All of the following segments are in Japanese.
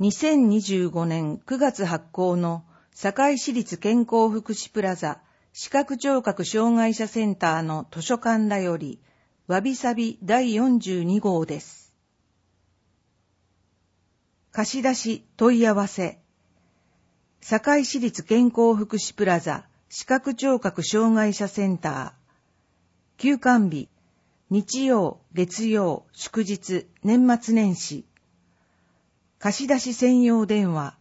2025年9月発行の堺市立健康福祉プラザ視覚聴覚障害者センターの図書館らよりわびさび第42号です。貸し出し問い合わせ。堺市立健康福祉プラザ視覚聴覚障害者センター。休館日、日曜、月曜、祝日、年末年始。貸し出し専用電話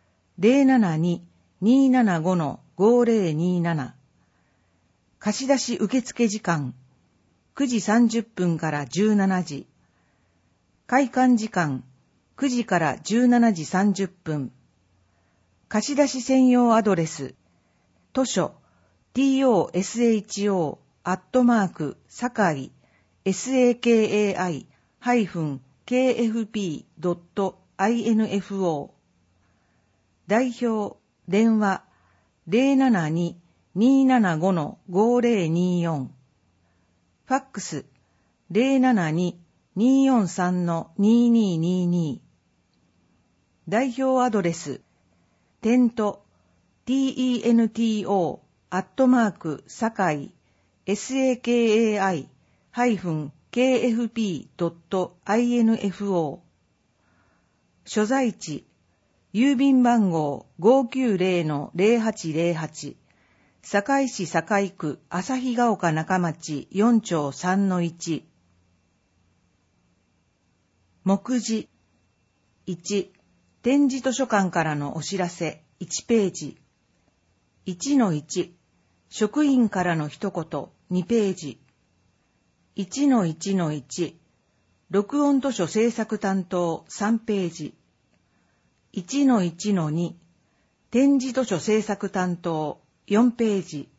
072-275-5027。貸し出し受付時間9時30分から17時。開館時間9時から17時30分。貸し出し専用アドレス図書 tosho@sakai-kfp.info 代表電話 072-275-5024 ファックス 072-243-2222 代表アドレステント tento@sakai-kfp.info 所在地郵便番号 590-0808 堺市堺区旭ヶ丘中町4丁 3-1 目次1、点字図書館からのお知らせ1ページ 1-1、職員からの一言2ページ 1-1-1、録音図書制作担当3ページ 1-1-2、点字図書制作担当4ページ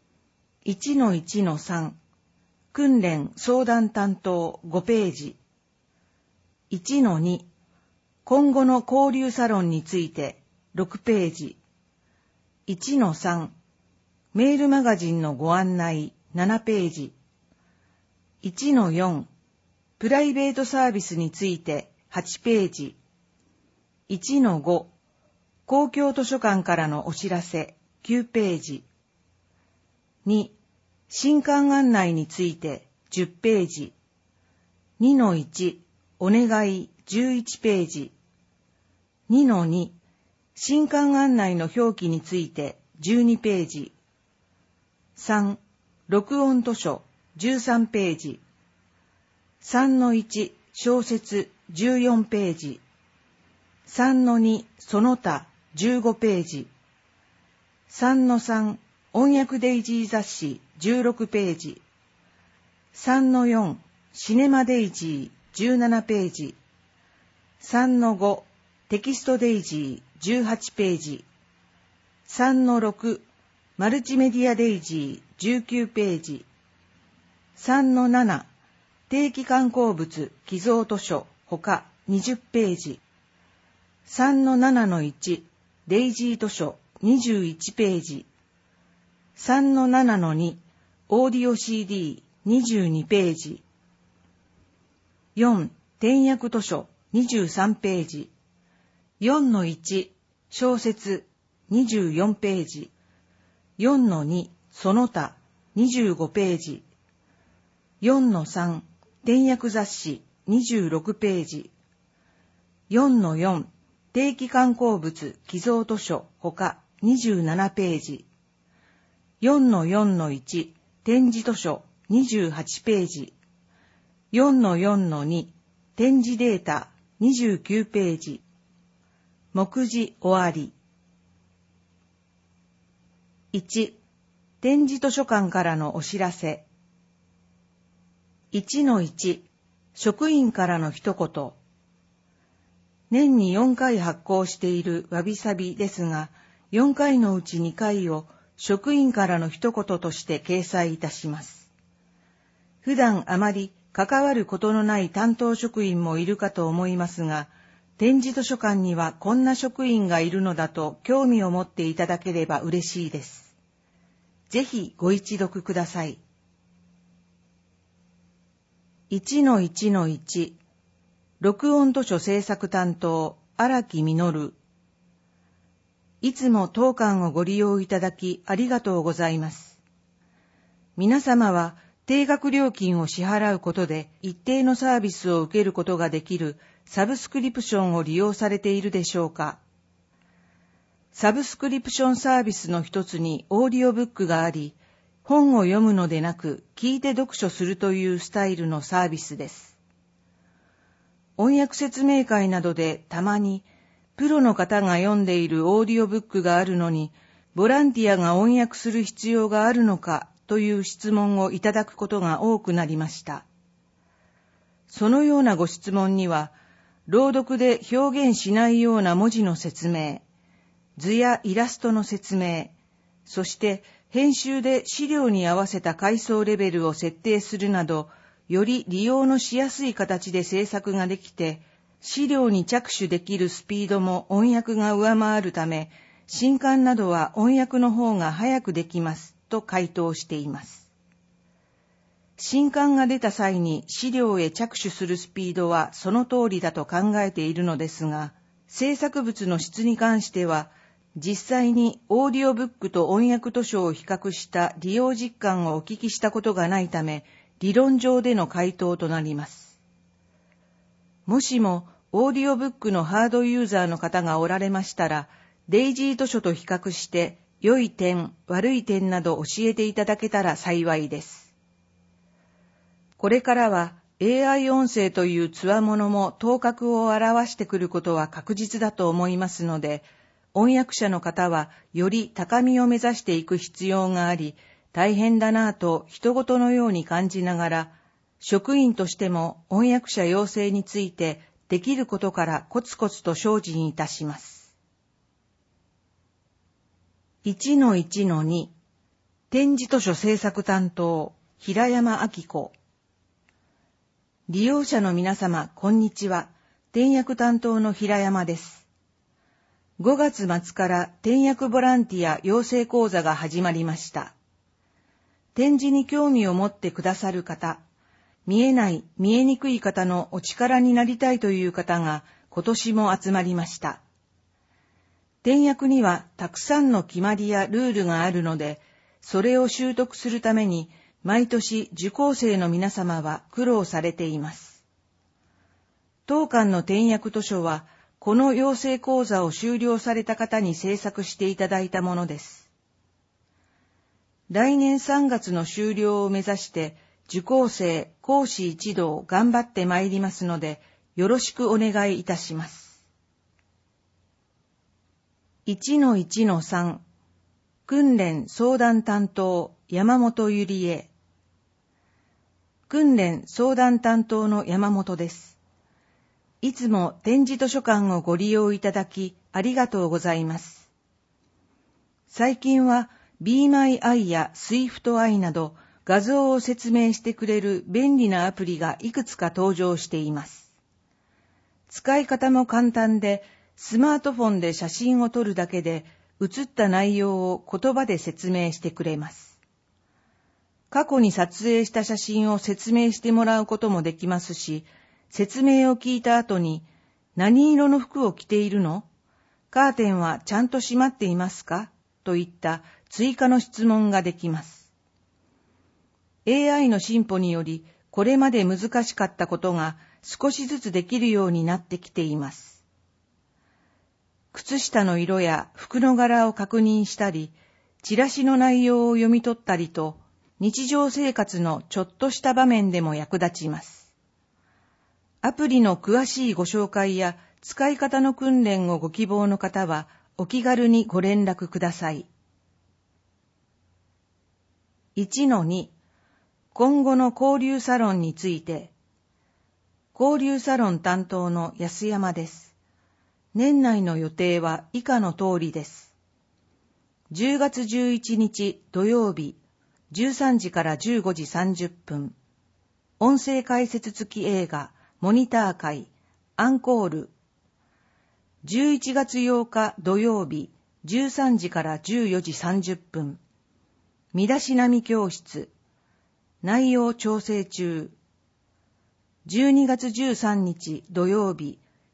1-1-3、訓練相談担当5ページ 1-2、今後の交流サロンについて6ページ 1-3、メールマガジンのご案内7ページ 1-4、プライベートサービスについて8ページ 1-5、公共図書館からのお知らせ9ページ 2、新館案内について10ページ 2-1、お願い11ページ 2-2、新館案内の表記について12ページ 3、録音図書13ページ 3-1、小説14ページ 3-2、その他15ページ 3-3、音訳デイジー雑誌16ページ 3-4、シネマデイジー17ページ 3-5、テキストデイジー18ページ 3-6、マルチメディアデイジー19ページ 3-7、定期刊行物寄贈図書ほか20ページ 3-7-1、デイジー図書21ページ 3-7-2、オーディオ CD22 ページ 4、点訳図書23ページ 4-1、小説24ページ 4-2、その他25ページ 4-3、点訳雑誌26ページ 4-4、定期刊行物寄贈図書ほか27ページ 4-4-1、点字図書28ページ 4-4-2、点字データ29ページ目次終わり。1、点字図書館からのお知らせ。1-1、職員からの一言。年に4回発行しているわびさびですが、4回のうち2回を職員からの一言として掲載いたします。普段あまり関わることのない担当職員もいるかと思いますが、点字図書館にはこんな職員がいるのだと興味を持っていただければ嬉しいです。ぜひご一読ください。1-1-1、録音図書制作担当荒木実。いつも当館をご利用いただきありがとうございます。皆様は定額料金を支払うことで一定のサービスを受けることができるサブスクリプションを利用されているでしょうか。サブスクリプションサービスの一つにオーディオブックがあり、本を読むのでなく聞いて読書するというスタイルのサービスです。翻訳説明会などでたまにプロの方が読んでいるオーディオブックがあるのに、ボランティアが翻訳する必要があるのかという質問をいただくことが多くなりました。そのようなご質問には、朗読で表現しないような文字の説明、図やイラストの説明、そして編集で資料に合わせた階層レベルを設定するなど、より利用のしやすい形で制作ができて、資料に着手できるスピードも音訳が上回るため、新刊などは音訳の方が早くできますと回答しています。新刊が出た際に資料へ着手するスピードはその通りだと考えているのですが、制作物の質に関しては、実際にオーディオブックと音訳図書を比較した利用実感をお聞きしたことがないため、理論上での回答となります。もしもオーディオブックのハードユーザーの方がおられましたら、デイジー図書と比較して良い点、悪い点など教えていただけたら幸いです。これからは AI 音声という強者も頭角を現してくることは確実だと思いますので、翻訳者の方はより高みを目指していく必要があり、大変だなぁと人事のように感じながら、職員としても翻訳者養成についてできることからコツコツと精進いたします。1-1-2 展示図書制作担当平山明子。利用者の皆様こんにちは。点訳担当の平山です。5月末から点訳ボランティア養成講座が始まりました。展示に興味を持ってくださる方、見えない見えにくい方のお力になりたいという方が今年も集まりました。点訳にはたくさんの決まりやルールがあるので、それを習得するために毎年受講生の皆様は苦労されています。当館の点訳図書は、この養成講座を修了された方に制作していただいたものです。来年3月の修了を目指して、受講生、講師一同頑張ってまいりますので、よろしくお願いいたします。1-1-3 訓練相談担当山本ゆりえ。訓練相談担当の山本です。いつも点字図書館をご利用いただきありがとうございます。最近は Be My Eye や Swift Eye など画像を説明してくれる便利なアプリがいくつか登場しています。使い方も簡単で、スマートフォンで写真を撮るだけで写った内容を言葉で説明してくれます。過去に撮影した写真を説明してもらうこともできますし、説明を聞いた後に、何色の服を着ているの？カーテンはちゃんと閉まっていますか？といった追加の質問ができます。AI の進歩により、これまで難しかったことが少しずつできるようになってきています。靴下の色や服の柄を確認したり、チラシの内容を読み取ったりと、日常生活のちょっとした場面でも役立ちます。アプリの詳しいご紹介や使い方の訓練をご希望の方は、お気軽にご連絡ください。1-2 今後の交流サロンについて。交流サロン担当の安山です。年内の予定は以下の通りです。10月11日土曜日、13時から15時30分。音声解説付き映画、モニター会、アンコール。11月8日土曜日、13時から14時30分。身だしなみ教室。内容調整中。12月13日土曜日、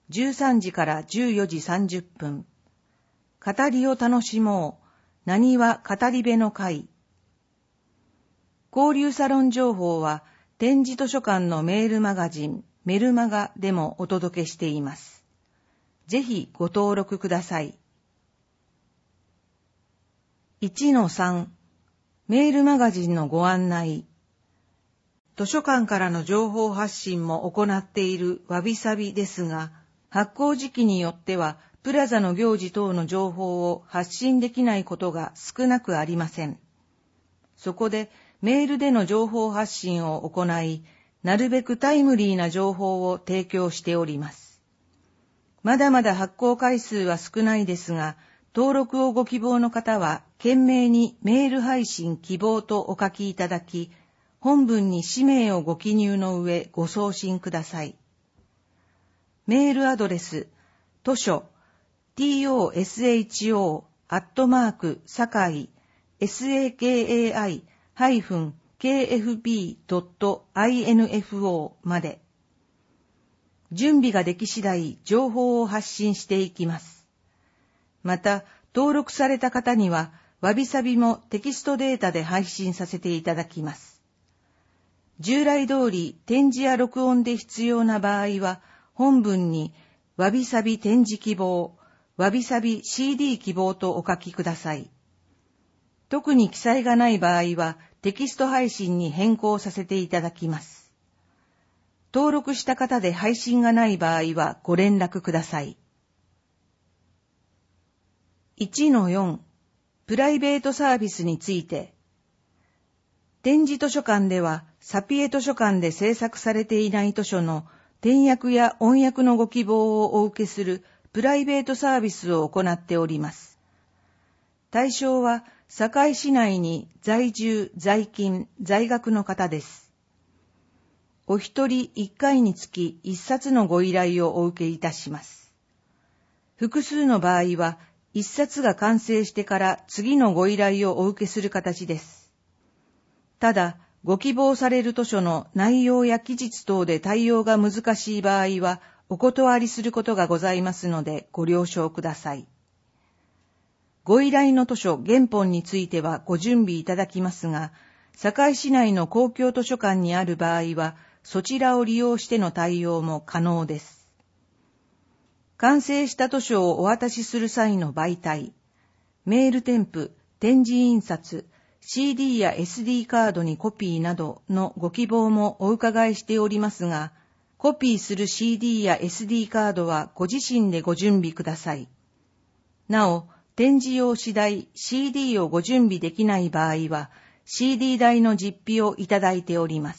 13時から14時30分。語りを楽しもう。なにわ語り部の会。交流サロン情報は、点字図書館のメールマガジン、メルマガでもお届けしています。ぜひご登録ください。1-3 メールマガジンのご案内。図書館からの情報発信も行っているわびさびですが、発行時期によってはプラザの行事等の情報を発信できないことが少なくありません。そこでメールでの情報発信を行い、なるべくタイムリーな情報を提供しております。まだまだ発行回数は少ないですが、登録をご希望の方は、懸命にメール配信希望とお書きいただき、本文に氏名をご記入の上ご送信ください。メールアドレス、図書、tosho@sakai-kfb.info まで。準備ができ次第情報を発信していきます。また、登録された方には、わびさびもテキストデータで配信させていただきます。従来通り点字や録音で必要な場合は、本文にわびさび点字希望、わびさび CD 希望とお書きください。特に記載がない場合は、テキスト配信に変更させていただきます。登録した方で配信がない場合はご連絡ください。1-4 プライベートサービスについて。点字図書館では、サピエ図書館で制作されていない図書の点訳や音訳のご希望をお受けするプライベートサービスを行っております。対象は、堺市内に在住、在勤、在学の方です。お一人一回につき一冊のご依頼をお受けいたします。複数の場合は、一冊が完成してから次のご依頼をお受けする形です。ただ、ご希望される図書の内容や記述等で対応が難しい場合は、お断りすることがございますのでご了承ください。ご依頼の図書原本についてはご準備いただきますが、堺市内の公共図書館にある場合は、そちらを利用しての対応も可能です。完成した図書をお渡しする際の媒体、メール添付、点字印刷、CD や SD カードにコピーなどのご希望もお伺いしておりますが、コピーする CD や SD カードはご自身でご準備ください。なお、点字用紙代 CD をご準備できない場合は、CD 代の実費をいただいております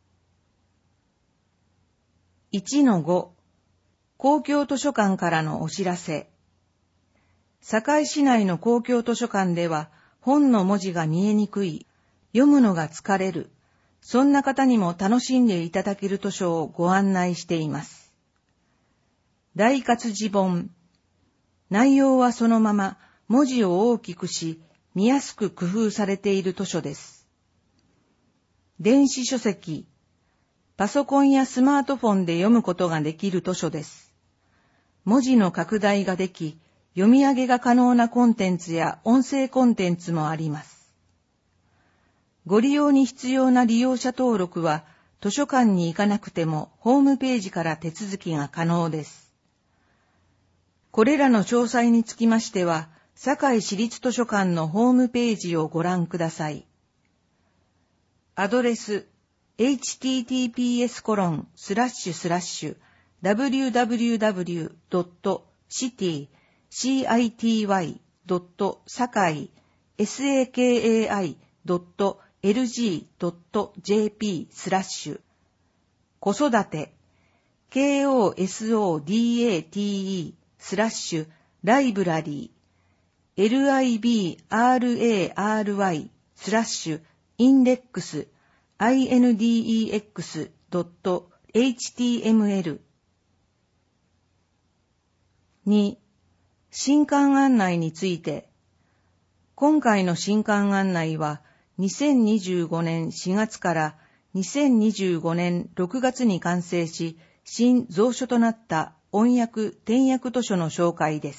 。1-5 公共図書館からのお知らせ。堺市内の公共図書館では、本の文字が見えにくい、読むのが疲れる、そんな方にも楽しんでいただける図書をご案内しています。大活字本。内容はそのまま文字を大きくし、見やすく工夫されている図書です。電子書籍。パソコンやスマートフォンで読むことができる図書です。文字の拡大ができ、読み上げが可能なコンテンツや音声コンテンツもあります。ご利用に必要な利用者登録は、図書館に行かなくてもホームページから手続きが可能です。これらの詳細につきましては、堺市立図書館のホームページをご覧ください。アドレス、https://www.sakai.lg.jp/ 子育て、KOSODATE/ライブラリー、library/index index.html 2. 新刊案内について。今回の新刊案内は2025年4月から2025年6月に完成し、新蔵書となった音訳点訳図書の紹介です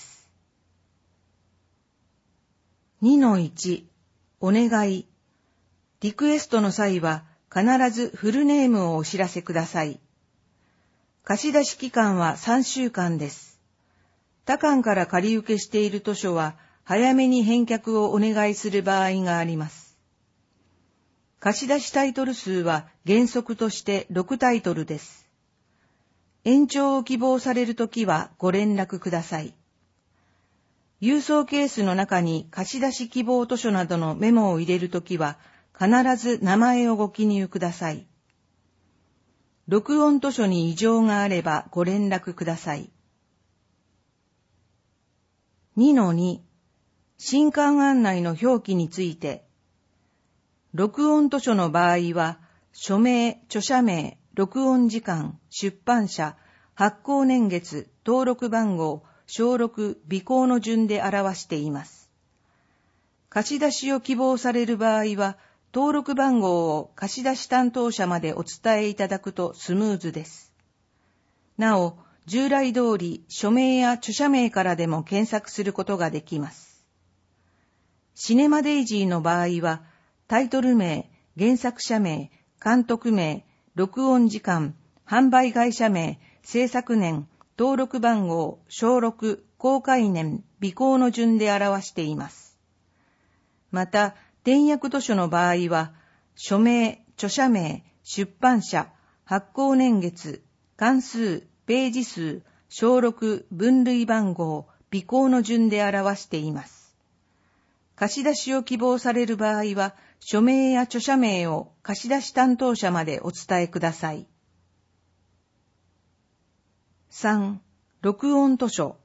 。2-1 お願い。リクエストの際は必ずフルネームをお知らせください。貸し出し期間は3週間です。他館から借り受けしている図書は早めに返却をお願いする場合があります。貸し出しタイトル数は原則として6タイトルです。延長を希望されるときはご連絡ください。郵送ケースの中に貸し出し希望図書などのメモを入れるときは必ず名前をご記入ください。録音図書に異常があればご連絡ください。2-2 新刊案内の表記について、録音図書の場合は、署名、著者名、録音時間、出版社、発行年月、登録番号、小録、尾行の順で表しています。貸し出しを希望される場合は、登録番号を貸し出し担当者までお伝えいただくとスムーズです。なお、従来通り署名や著者名からでも検索することができます。シネマデイジーの場合は、タイトル名、原作者名、監督名、録音時間、販売会社名、制作年、登録番号、小録、公開年、尾行の順で表しています。また、点訳図書の場合は、署名、著者名、出版社、発行年月、巻数、ページ数、小録、分類番号、尾行の順で表しています。貸し出しを希望される場合は、署名や著者名を貸し出し担当者までお伝えください。3. 録音図書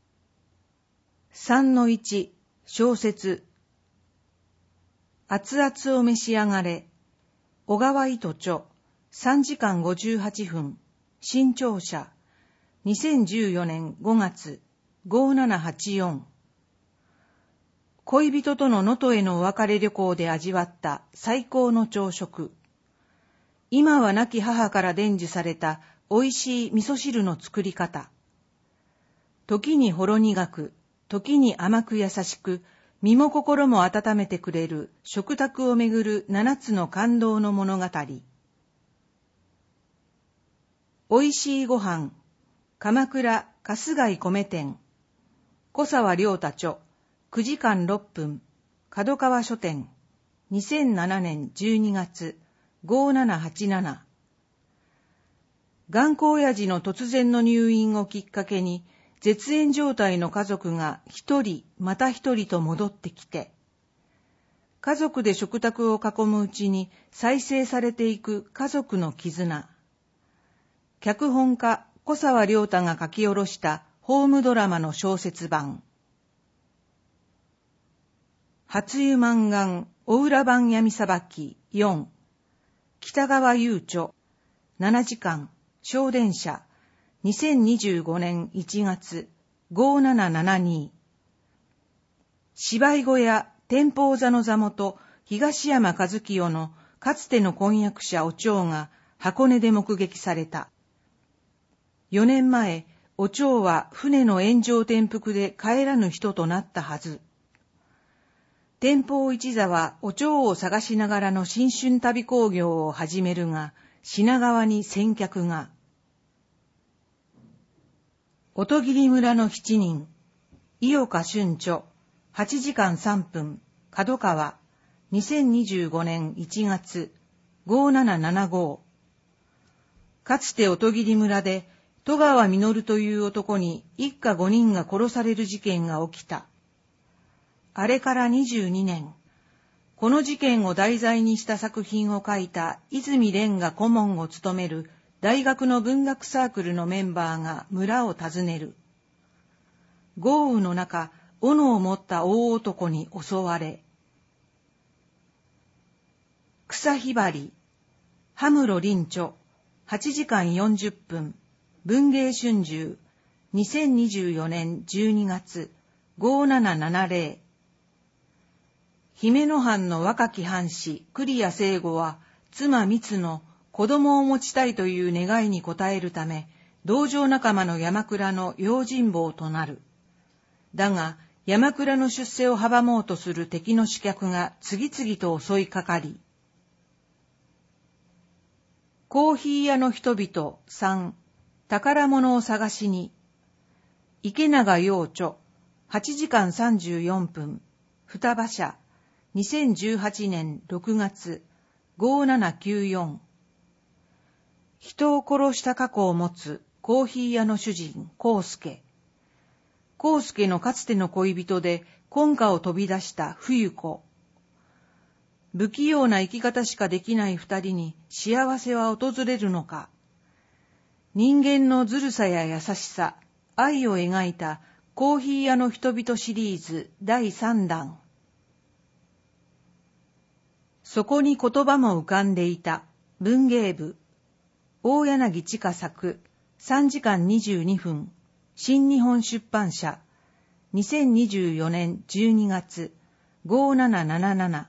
3-1 小説熱々を召し上がれ小川糸著3時間58分新潮社2014年5月5784恋人との能登へのお別れ旅行で味わった最高の朝食。今は亡き母から伝授された美味しい味噌汁の作り方。時にほろ苦く、時に甘く優しく、身も心も温めてくれる食卓をめぐる7つの感動の物語。美味しいご飯。鎌倉春日井米店。小沢良太著。9時間6分。角川書店。2007年12月5787。頑固親父の突然の入院をきっかけに、絶縁状態の家族が一人また一人と戻ってきて、家族で食卓を囲むうちに再生されていく家族の絆。脚本家小沢良太が書き下ろしたホームドラマの小説版。初湯満願お裏番闇裁き4北川優著7時間小電車2025年1月5772芝居小屋天保座の座元東山和清のかつての婚約者お蝶が箱根で目撃された。4年前、お蝶は船の炎上転覆で帰らぬ人となったはず。天保一座はお蝶を探しながらの新春旅興行を始めるが、品川に先客が。音切村の7人、井岡春著、8時間3分、角川、2025年1月5775。かつて音切村で、戸川実という男に一家5人が殺される事件が起きた。あれから22年、この事件を題材にした作品を書いた泉蓮が顧問を務める大学の文学サークルのメンバーが村を訪ねる。豪雨の中、斧を持った大男に襲われ。草ひばり、羽室凛著、8時間40分、文芸春秋、2024年12月5770。姫野藩の若き藩士、栗谷聖吾は、妻光の子供を持ちたいという願いに応えるため、 道場仲間の山倉の用心棒となる。だが、山倉の出世を阻もうとする敵の刺客が次々と襲いかかり、コーヒー屋の人々3、宝物を探しに、池永陽著、8時間34分、双葉社、2018年6月、5794。人を殺した過去を持つコーヒー屋の主人、康介。康介のかつての恋人で婚家を飛び出した冬子。不器用な生き方しかできない二人に幸せは訪れるのか。人間のずるさや優しさ、愛を描いたコーヒー屋の人々シリーズ第3弾。そこに言葉も浮かんでいた。文芸部。大柳千佳作。3時間22分。新日本出版社。2024年12月。5777。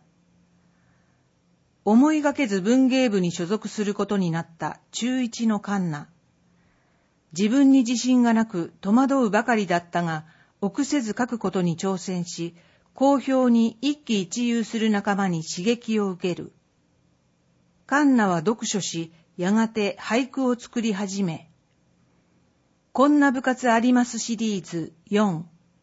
思いがけず文芸部に所属することになった中一のカンナ。自分に自信がなく戸惑うばかりだったが、臆せず書くことに挑戦し、好評に一喜一憂する仲間に刺激を受ける。カンナは読書し、やがて俳句を作り始め、こんな部活ありますシリーズ4。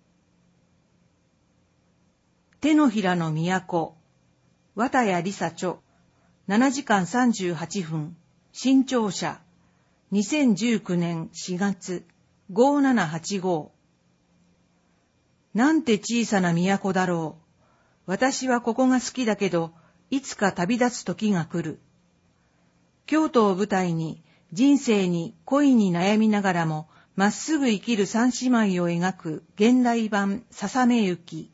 手のひらの都、綿谷りさ著、7時間38分、新潮社、2019年4月、5785。なんて小さな都だろう。私はここが好きだけど、いつか旅立つ時が来る。京都を舞台に、人生に恋に悩みながらも、まっすぐ生きる三姉妹を描く現代版ささめゆき。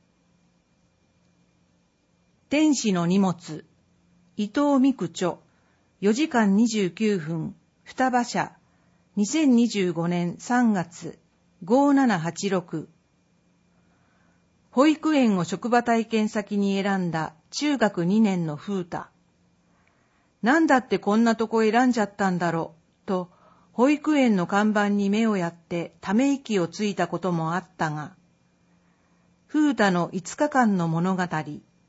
天使の荷物、伊藤美久著、4時間29分、双葉社、2025年3月、5786。保育園を職場体験先に選んだ中学2年の風太。なんだってこんなとこ選んじゃったんだろう、と、保育園の看板に目をやってため息をついたこともあったが、風太の5日間の物語。盗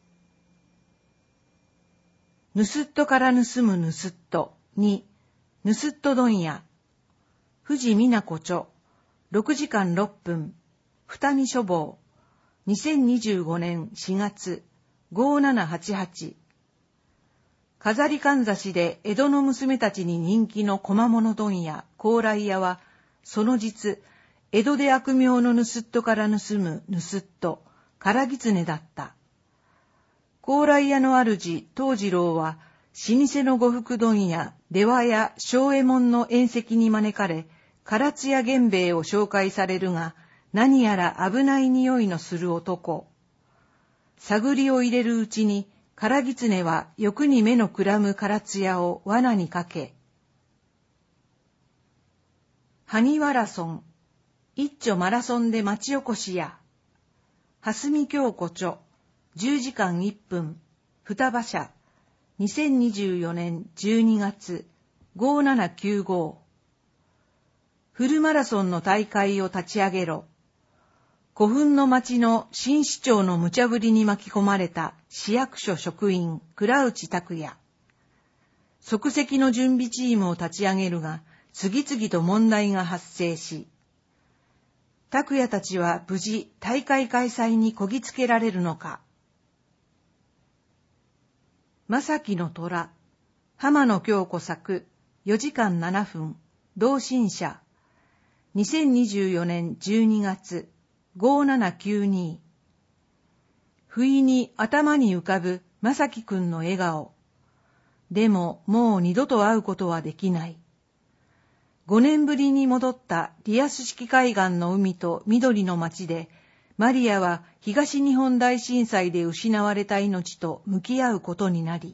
っ人から盗む盗っ人に、盗っ人問屋。藤美奈子著、6時間6分、二見書房。2025年4月、5788。飾りかんざしで江戸の娘たちに人気の小間物問屋、高麗屋は、その実、江戸で悪名の盗っ人から盗む盗っ人、唐狐だった。高麗屋の主、藤次郎は、老舗の呉服問屋、出羽屋正右衛門の宴席に招かれ、唐津屋源兵衛を紹介されるが、何やら危ない匂いのする男。探りを入れるうちに、唐狐は欲に目のくらむ唐津屋を罠にかけ、萩原村、一丁マラソンで町おこしや、蓮見京子著、10時間1分、双葉社、2024年12月、5795。フルマラソンの大会を立ち上げろ。古墳の町の新市長の無茶ぶりに巻き込まれた市役所職員倉内拓也。即席の準備チームを立ち上げるが、次々と問題が発生し、拓也たちは無事大会開催にこぎつけられるのか。正木の虎、浜野京子作、4時間7分、同心社、2024年12月、5792。不意に頭に浮かぶ正樹くんの笑顔。でももう二度と会うことはできない。5年ぶりに戻ったリアス式海岸の海と緑の町で、マリアは東日本大震災で失われた命と向き合うことになり、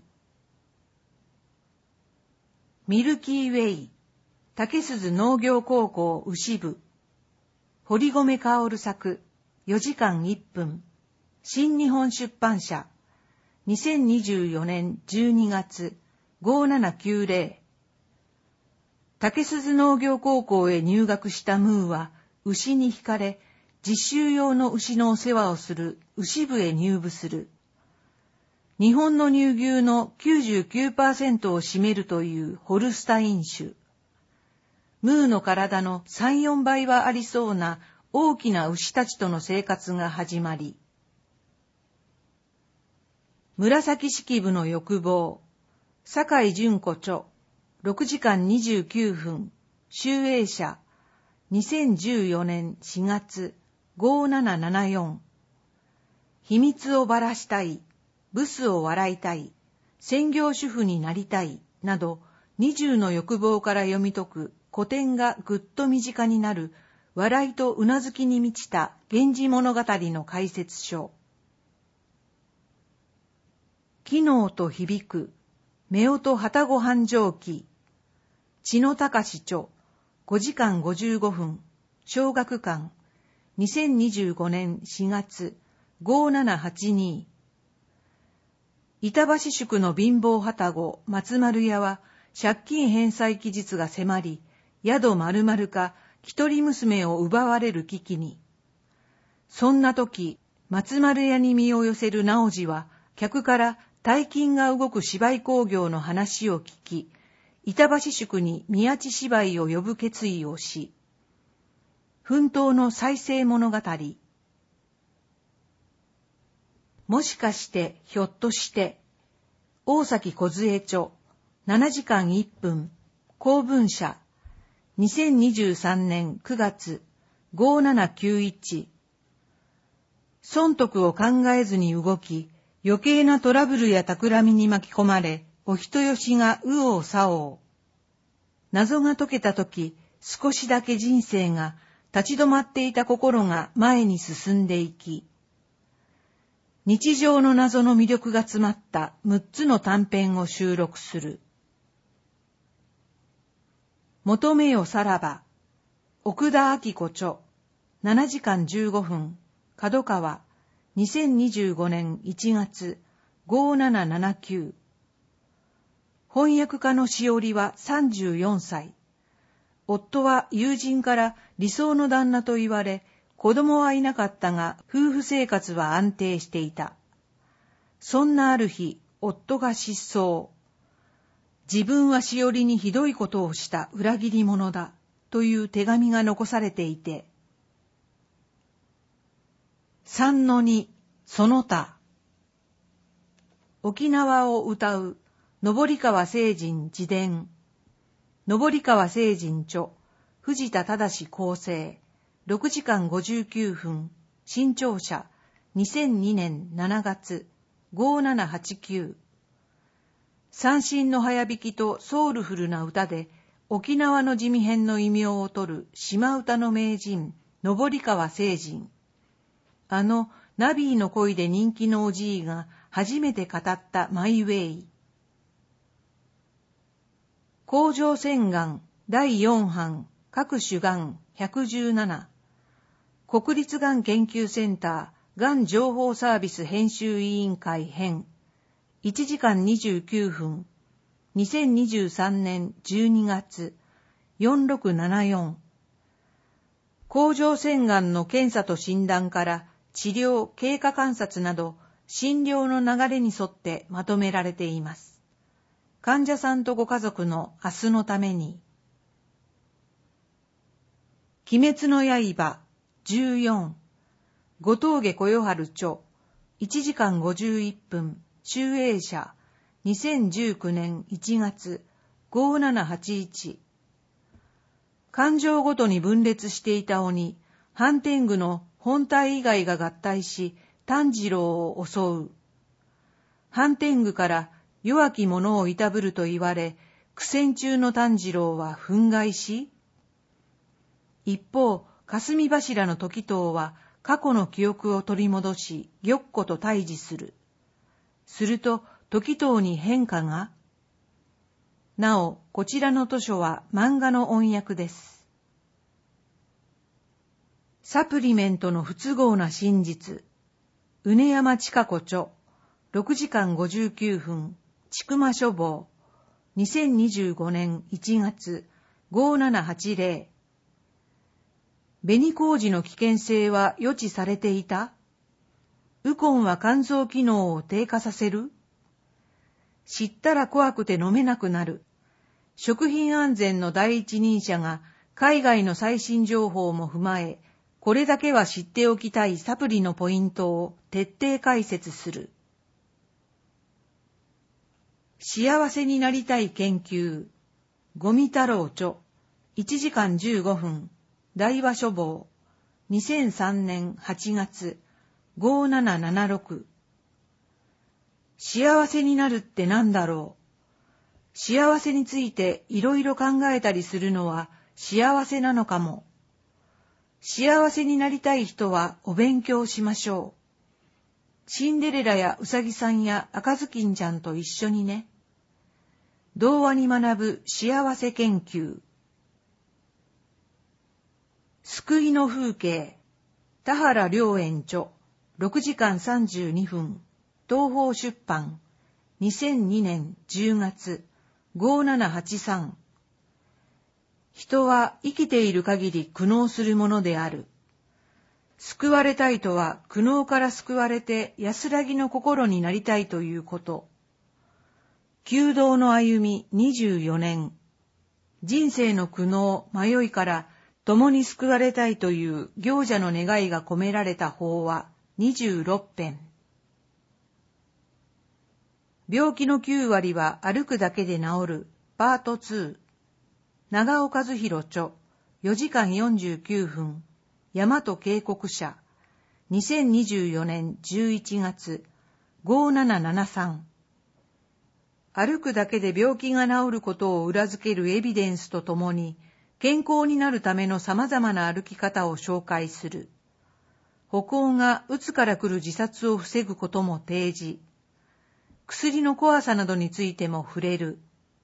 ミルキーウェイ、竹鈴農業高校牛部、堀米薫作、4時間1分、新日本出版社、2024年12月、5790。 竹鈴農業高校へ入学したムーは、牛に惹かれ、実習用の牛のお世話をする牛部へ入部する。日本の乳牛の 99% を占めるというホルスタイン種。ムーの体の3、4倍はありそうな大きな牛たちとの生活が始まり、紫式部の欲望、酒井純子著、6時間29分、集英社、2014年4月、5774。秘密をばらしたい、ブスを笑いたい、専業主婦になりたい、など、20の欲望から読み解く古典がぐっと身近になる、笑いとうなずきに満ちた源氏物語の解説書。機能と響く、夫婦旅籠繁盛記、千野隆著、5時間55分、小学館、2025年4月、5782。板橋宿の貧乏旅籠松丸屋は、借金返済期日が迫り、宿丸々か一人娘を奪われる危機に。そんな時、松丸屋に身を寄せる直次は、客から大金が動く芝居興行の話を聞き、板橋宿に宮地芝居を呼ぶ決意をし、奮闘の再生物語。もしかしてひょっとして、大崎梢著、7時間1分、公文社、2023年9月、5791。損得を考えずに動き、余計なトラブルや企みに巻き込まれ、お人よしが右往左往。謎が解けたとき、少しだけ人生が、立ち止まっていた心が前に進んでいき、日常の謎の魅力が詰まった6つの短編を収録する。求めよさらば、奥田明子著、7時間15分、角川、2025年1月、5779。翻訳家のしおりは34歳。夫は友人から理想の旦那と言われ、子供はいなかったが、夫婦生活は安定していた。そんなある日、夫が失踪。自分はしおりにひどいことをした裏切り者だ、という手紙が残されていて。3-2、その他。沖縄を歌う、登川聖人自伝。登川聖人著、藤田忠構成、6時間59分、新潮社、2002年7月、5789。三振の早弾きとソウルフルな歌で、沖縄の地味編の異名を取る島唄の名人、登川聖人。ナビーの恋で人気のおじいが初めて語ったマイウェイ。甲状腺がん第4版各種がん117。国立がん研究センターがん情報サービス編集委員会編。1時間29分。2023年12月。4674。甲状腺がんの検査と診断から治療、経過観察など診療の流れに沿ってまとめられています。患者さんとご家族の明日のために。鬼滅の刃14。後峠小夜春著。1時間51分。集英社。2019年1月。5781。感情ごとに分裂していた鬼、反天狗の本体以外が合体し、炭治郎を襲う。反天狗から弱き者をいたぶると言われ、苦戦中の炭治郎は憤慨し、一方、霞柱の時藤は過去の記憶を取り戻し、玉子と対峙する。すると、時藤に変化が。なお、こちらの図書は漫画の音訳です。サプリメントの不都合な真実。畝山千佳子著。6時間59分。千曲書房。2025年1月。 5780。紅麹の危険性は予知されていた？ウコンは肝臓機能を低下させる？知ったら怖くて飲めなくなる。食品安全の第一人者が海外の最新情報も踏まえ、これだけは知っておきたいサプリのポイントを徹底解説する。幸せになりたい研究。五味太郎著。1時間15分。大和書房。2003年8月。5776。幸せになるって何だろう。幸せについていろいろ考えたりするのは幸せなのかも。幸せになりたい人はお勉強しましょう。シンデレラやウサギさんや赤ずきんちゃんと一緒にね。童話に学ぶ幸せ研究。救いの風景。田原良園著。6時間32分。東方出版。2002年10月。5783。人は生きている限り苦悩するものである。救われたいとは苦悩から救われて安らぎの心になりたいということ。求道の歩み24年。人生の苦悩、迷いから共に救われたいという行者の願いが込められた法話26編。病気の9割は歩くだけで治る。パート2。長尾和弘著。4時間49分。大和警告者。2024年11月。5773。歩くだけで病気が治ることを裏付けるエビデンスとともに、健康になるための様々な歩き方を紹介する。歩行がうつから来る自殺を防ぐことも提示。薬の怖さなどについても触れる。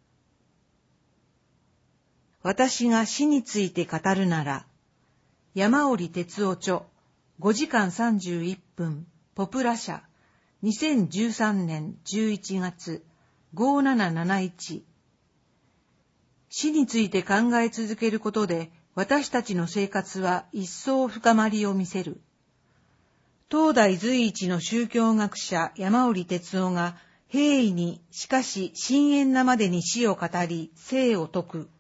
私が死について語るなら、山折哲夫著、5時間31分、ポプラ社、2013年11月、5771。死について考え続けることで、私たちの生活は一層深まりを見せる。当代随一の宗教学者山折哲夫が、平易にしかし深遠なまでに死を語り、生を説く。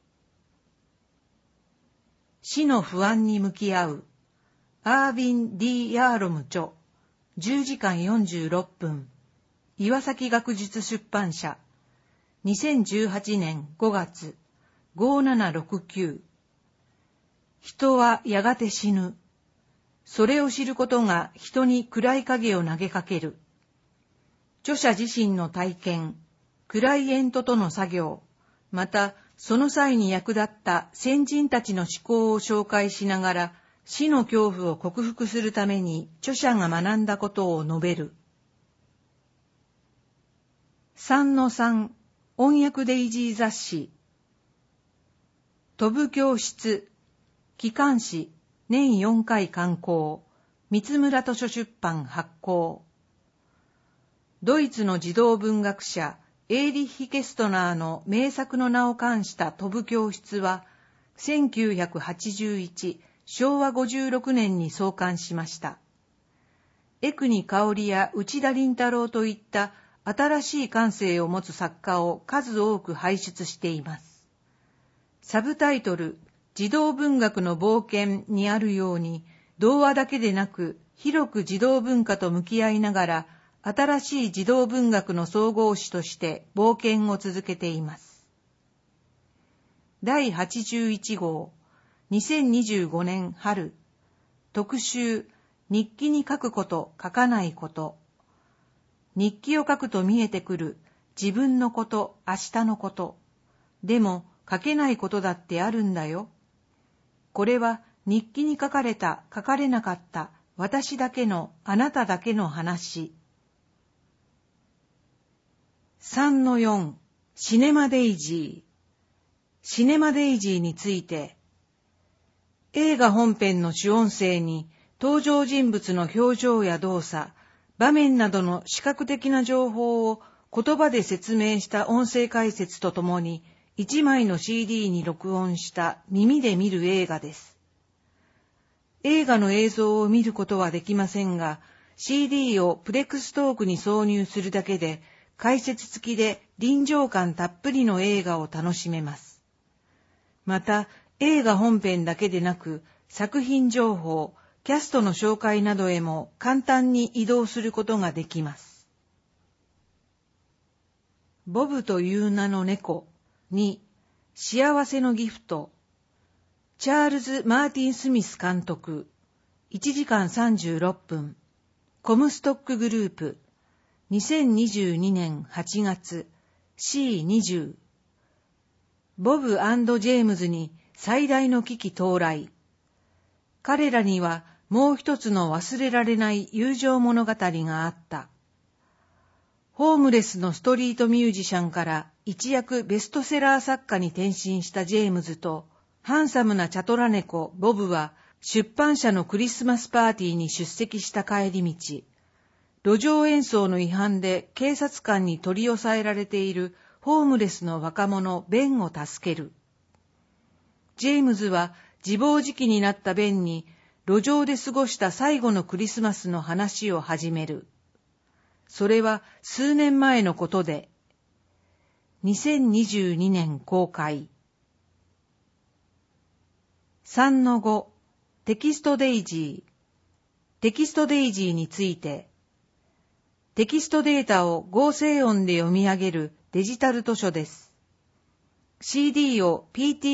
死の不安に向き合う。アービン・ディ・ヤーロム著。10時間46分。岩崎学術出版社。2018年5月。5769。人はやがて死ぬ。それを知ることが人に暗い影を投げかける。著者自身の体験、クライエントとの作業、またその際に役立った先人たちの思考を紹介しながら、死の恐怖を克服するために著者が学んだことを述べる。3-3、音訳デイジー雑誌。飛ぶ教室、機関誌、年4回刊行、三村図書出版発行。ドイツの児童文学者、エーリッヒ・ケストナーの名作の名を冠した飛ぶ教室は、1981、昭和56年に創刊しました。江国香織や内田倫太郎といった新しい感性を持つ作家を数多く輩出しています。サブタイトル、児童文学の冒険にあるように、童話だけでなく、広く児童文化と向き合いながら、新しい児童文学の総合誌として冒険を続けています。第81号、2025年春、特集、日記に書くこと、書かないこと。日記を書くと見えてくる自分のこと、明日のこと。でも書けないことだってあるんだよ。これは日記に書かれた、書かれなかった私だけの、あなただけの話。3-4、シネマデイジー。シネマデイジーについて、映画本編の主音声に登場人物の表情や動作、場面などの視覚的な情報を言葉で説明した音声解説とともに、 1枚の CD に録音した耳で見る映画です。映画の映像を見ることはできませんが、CD をプレクストークに挿入するだけで、解説付きで臨場感たっぷりの映画を楽しめます。また、映画本編だけでなく、作品情報、キャストの紹介などへも簡単に移動することができます。ボブという名の猫に、幸せのギフト、チャールズ・マーティン・スミス監督、1時間36分、コムストックグループ、2022年8月 C20。ボブ&ジェームズに最大の危機到来。彼らにはもう一つの忘れられない友情物語があった。ホームレスのストリートミュージシャンから一躍ベストセラー作家に転身したジェームズと、ハンサムなチャトラ猫ボブは出版社のクリスマスパーティーに出席した帰り道、路上演奏の違反で警察官に取り押さえられているホームレスの若者ベンを助ける。ジェームズは自暴自棄になったベンに路上で過ごした最後のクリスマスの話を始める。それは数年前のことで、2022年公開。3-5、テキストデイジー。テキストデイジーについて、テキストデータを合成音で読み上げるデジタル図書です。CD を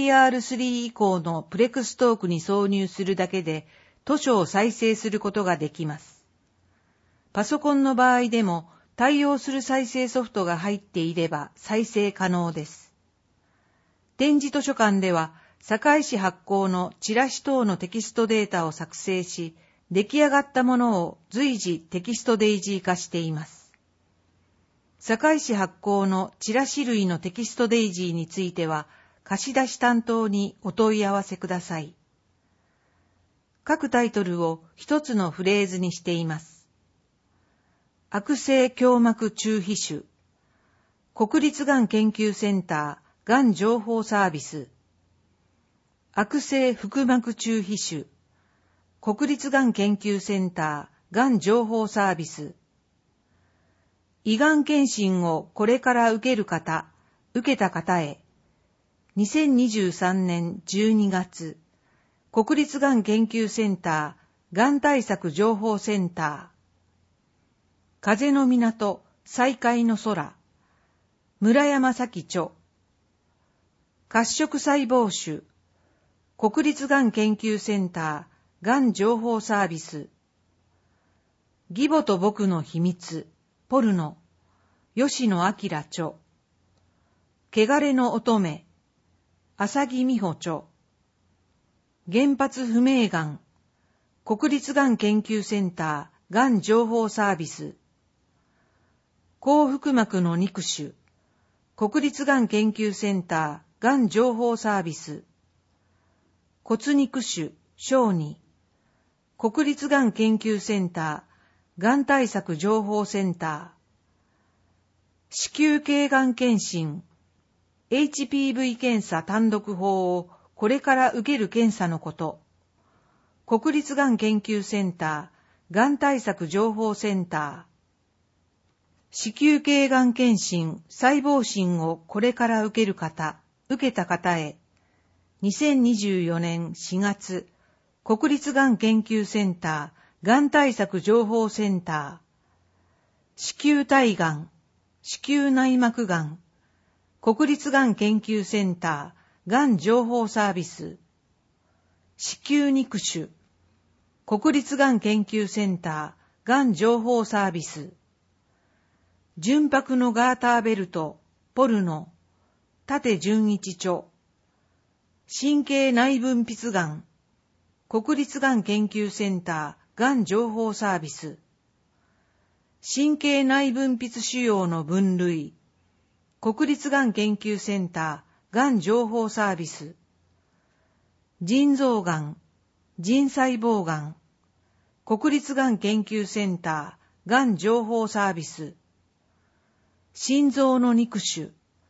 PTR3 以降のプレクストークに挿入するだけで図書を再生することができます。パソコンの場合でも対応する再生ソフトが入っていれば再生可能です。展示図書館では堺市発行のチラシ等のテキストデータを作成し、出来上がったものを随時テキストデイジー化しています。堺市発行のチラシ類のテキストデイジーについては、貸し出し担当にお問い合わせください。各タイトルを一つのフレーズにしています。悪性胸膜中皮腫、国立がん研究センターがん情報サービス、悪性腹膜中皮腫、国立がん研究センターがん情報サービス、胃がん検診をこれから受ける方、受けた方へ、2023年12月、国立がん研究センターがん対策情報センター、風の港再開の空、村山咲著、褐色細胞腫、国立がん研究センターがん情報サービス、義母と僕の秘密、ポルノ、吉野明著、汚れの乙女、浅木美穂著、原発不明がん、国立がん研究センターがん情報サービス、後腹膜の肉腫、国立がん研究センターがん情報サービス、骨肉腫、小児、国立がん研究センターがん対策情報センター、子宮頸がん検診、HPV 検査単独法をこれから受ける検査のこと、国立がん研究センターがん対策情報センター、子宮頸がん検診細胞診をこれから受ける方、受けた方へ、2024年4月、国立がん研究センターがん対策情報センター、子宮体がん、子宮内膜がん、国立がん研究センターがん情報サービス、子宮肉腫、国立がん研究センターがん情報サービス、純白のガーターベルト、ポルノ、舘純一著、神経内分泌がん、国立がん研究センターがん情報サービス、神経内分泌腫瘍の分類、国立がん研究センターがん情報サービス、腎臓がん、腎細胞がん、国立がん研究センターがん情報サービス、心臓の肉腫、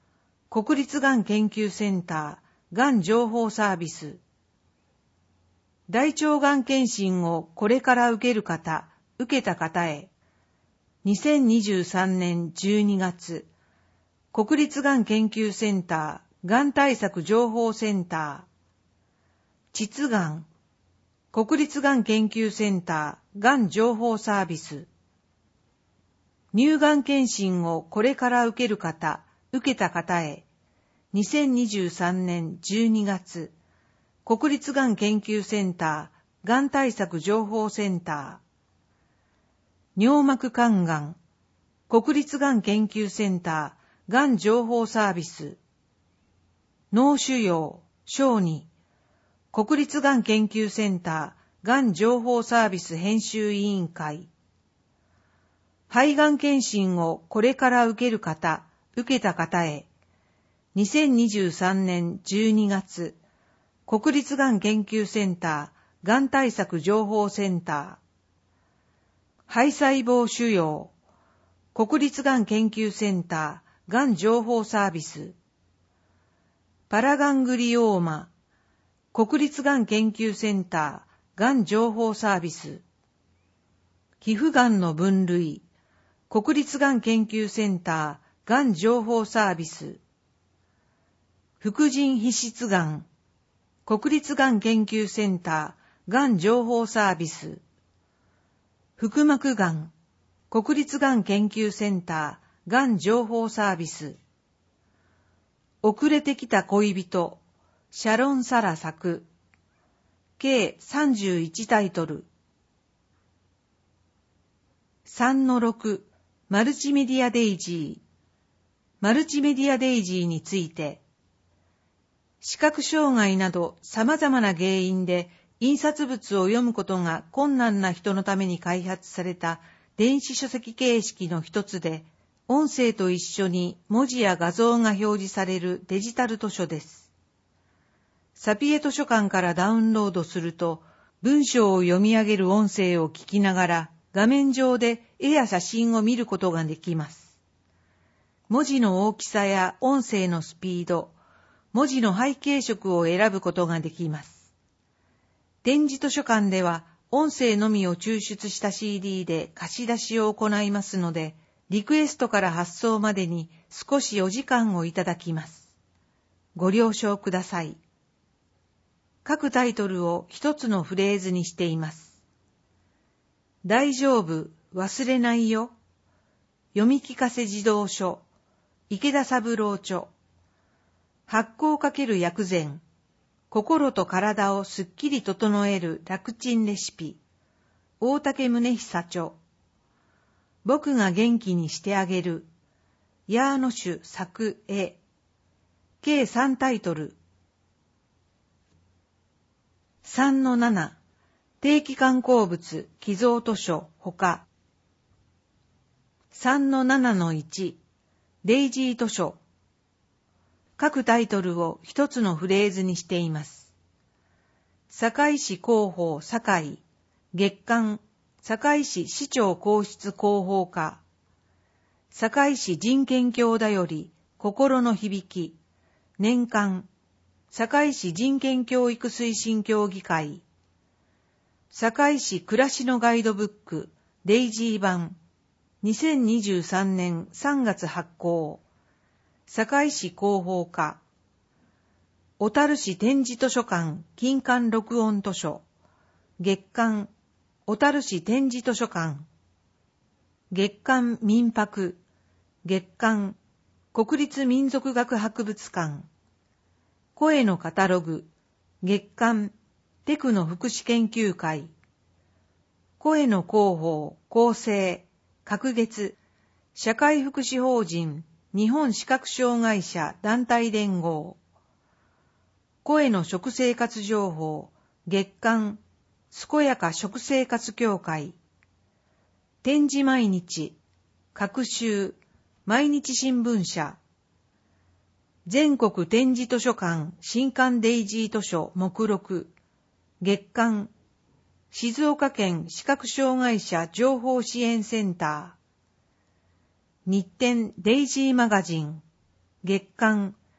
国立がん研究センターがん情報サービス。大腸がん検診をこれから受ける方、受けた方へ。2023年12月、国立がん研究センターがん対策情報センター。膣がん、国立がん研究センターがん情報サービス。乳がん検診をこれから受ける方、受けた方へ。2023年12月、国立がん研究センターがん対策情報センター。尿膜管がん、国立がん研究センターがん情報サービス。脳腫瘍、小児、国立がん研究センターがん情報サービス編集委員会。肺がん検診をこれから受ける方、受けた方へ。2023年12月、国立がん研究センターがん対策情報センター。肺細胞腫瘍、国立がん研究センターがん情報サービス。パラガングリオーマ、国立がん研究センターがん情報サービス。皮膚がんの分類、国立がん研究センターがん情報サービス。副腎皮質がん、国立がん研究センターがん情報サービス。腹膜がん、国立がん研究センターがん情報サービス。遅れてきた恋人、シャロン・サラ作。計31タイトル。3-6、マルチメディアデイジー。マルチメディアデイジーについて、視覚障害など様々な原因で印刷物を読むことが困難な人のために開発された電子書籍形式の一つで、音声と一緒に文字や画像が表示されるデジタル図書です。サピエ図書館からダウンロードすると、文章を読み上げる音声を聞きながら、画面上で絵や写真を見ることができます。文字の大きさや音声のスピード、文字の背景色を選ぶことができます。展示図書館では、音声のみを抽出した CD で貸し出しを行いますので、リクエストから発送までに少しお時間をいただきます。ご了承ください。各タイトルを一つのフレーズにしています。大丈夫、忘れないよ。読み聞かせ児童書、池田三郎著。発酵×薬膳、心と体をすっきり整える楽ちんレシピ、大竹宗久著。僕が元気にしてあげる、ヤーノシュ作絵。計3タイトル。3-7、定期刊行物寄贈図書ほか。3-7-1、デイジー図書。各タイトルを一つのフレーズにしています。堺市広報堺、月刊、堺市市長皇室広報課。堺市人権郷だより、心の響き、年間、堺市人権教育推進協議会。堺市暮らしのガイドブック、デイジー版、2023年3月発行。堺市広報課。小樽市展示図書館金刊録音図書。月刊、小樽市展示図書館。月刊民泊。月刊、国立民族学博物館。声のカタログ。月刊、テクノ福祉研究会。声の広報、構成、各月、社会福祉法人、日本視覚障害者団体連合。声の食生活情報、月刊、健やか食生活協会。展示毎日、各週、毎日新聞社。全国展示図書館新刊デイジー図書目録。月刊、静岡県視覚障害者情報支援センター。日展デイジーマガジン。月刊、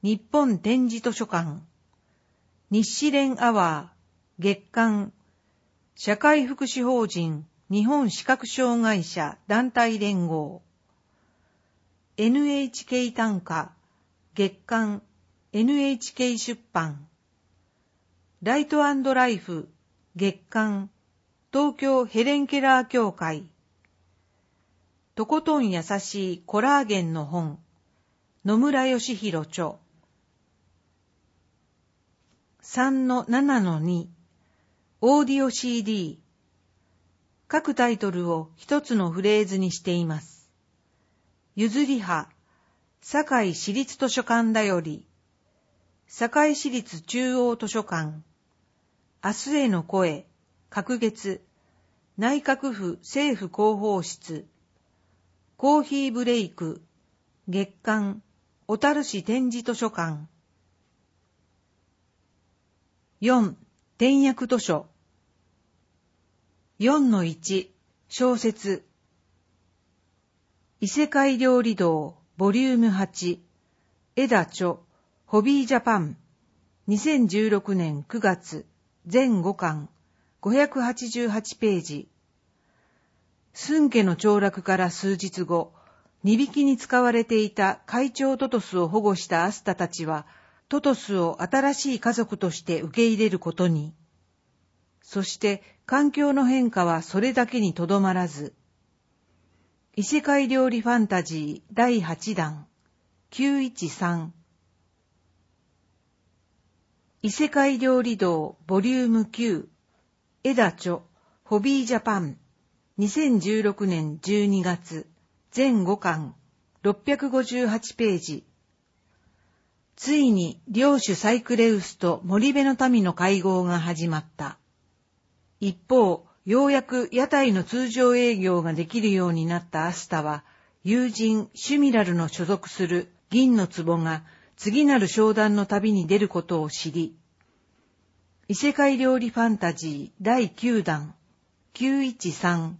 日本展示図書館、日誌連アワー、月刊、社会福祉法人日本視覚障害者団体連合、NHK 短歌、月刊、NHK 出版、ライト&ライフ、月刊、東京ヘレンケラー協会、とことん優しいコラーゲンの本、野村義弘著、3-7-2、オーディオ CD、各タイトルを一つのフレーズにしています。ゆずりは、堺市立図書館だより、堺市立中央図書館、明日への声、隔月、内閣府政府広報室、コーヒーブレイク、月刊、小樽市展示図書館。4、点訳図書。4-1、小説。異世界料理堂、ボリューム8、エダ著、ホビージャパン、2016年9月、全5巻、588ページ。寸家の凋落から数日後、荷引きに使われていた会長トトスを保護したアスタたちは、トトスを新しい家族として受け入れることに。そして環境の変化はそれだけにとどまらず、異世界料理ファンタジー第8弾、913。異世界料理堂ボリューム9、エダ著、ホビージャパン、2016年12月、全5巻、658ページ。ついに領主サイクレウスと森辺の民の会合が始まった。一方、ようやく屋台の通常営業ができるようになったアスタは、友人シュミラルの所属する銀の壺が次なる商談の旅に出ることを知り、異世界料理ファンタジー第9弾、913。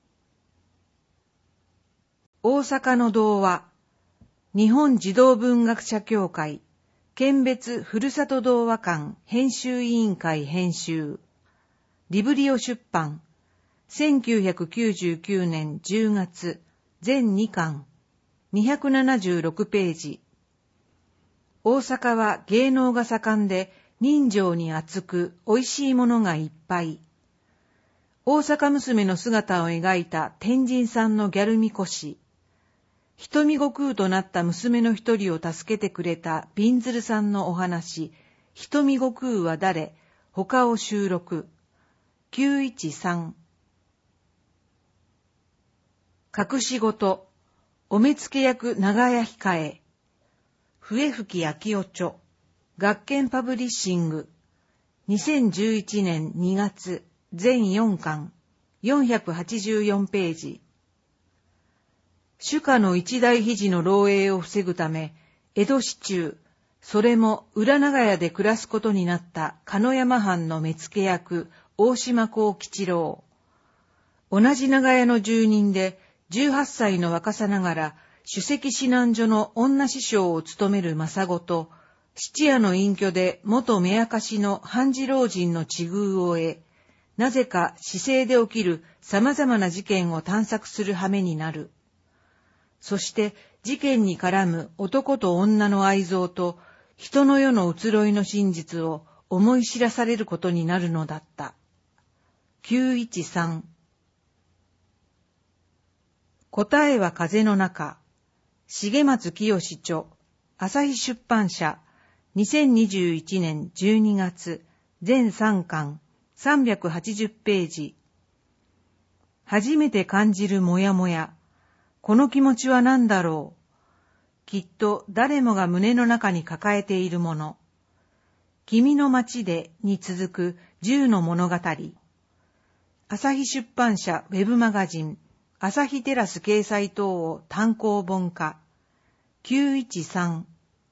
大阪の童話、日本児童文学者協会、県別ふるさと童話館編集委員会編集、リブリオ出版、1999年10月、全2巻、276ページ。大阪は芸能が盛んで、人情に厚く美味しいものがいっぱい。大阪娘の姿を描いた天神さんのギャルみこし、瞳悟空となった娘の一人を助けてくれたびんずるさんのお話、瞳悟空は誰、他を収録、913。隠し事、お目付け役長屋控え、笛吹昭夫著、学研パブリッシング、2011年2月、全4巻、484ページ。主家の一大秘事の漏洩を防ぐため、江戸市中、それも裏長屋で暮らすことになった鹿山藩の目付役、大島幸吉郎。同じ長屋の住人で、18歳の若さながら、首席指南所の女師匠を務める政子と、質屋の隠居で元目明かしの半次老人の知遇を得、なぜか市政で起きる様々な事件を探索する羽目になる。そして事件に絡む男と女の愛憎と人の世の移ろいの真実を思い知らされることになるのだった。913。答えは風の中。重松清著、朝日出版社、2021年12月、全3巻、380ページ。初めて感じるもやもや。この気持ちは何だろう。きっと誰もが胸の中に抱えているもの。君の街でに続く10の物語。朝日出版社ウェブマガジン、朝日テラス掲載等を単行本化。913。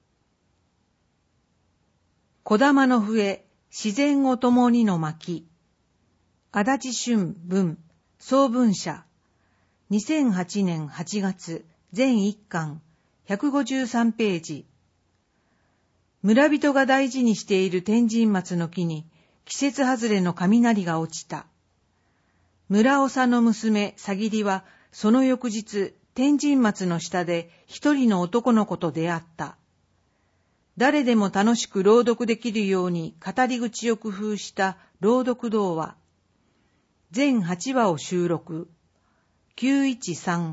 小玉の笛、自然を共にの巻。足立俊文、総文社。2008年8月、全1巻、153ページ。 村人が大事にしている天神松の木に季節外れの雷が落ちた。村長の娘、さぎりは、その翌日、天神松の下で一人の男の子と出会った。誰でも楽しく朗読できるように語り口を工夫した朗読童話。全8話を収録。913。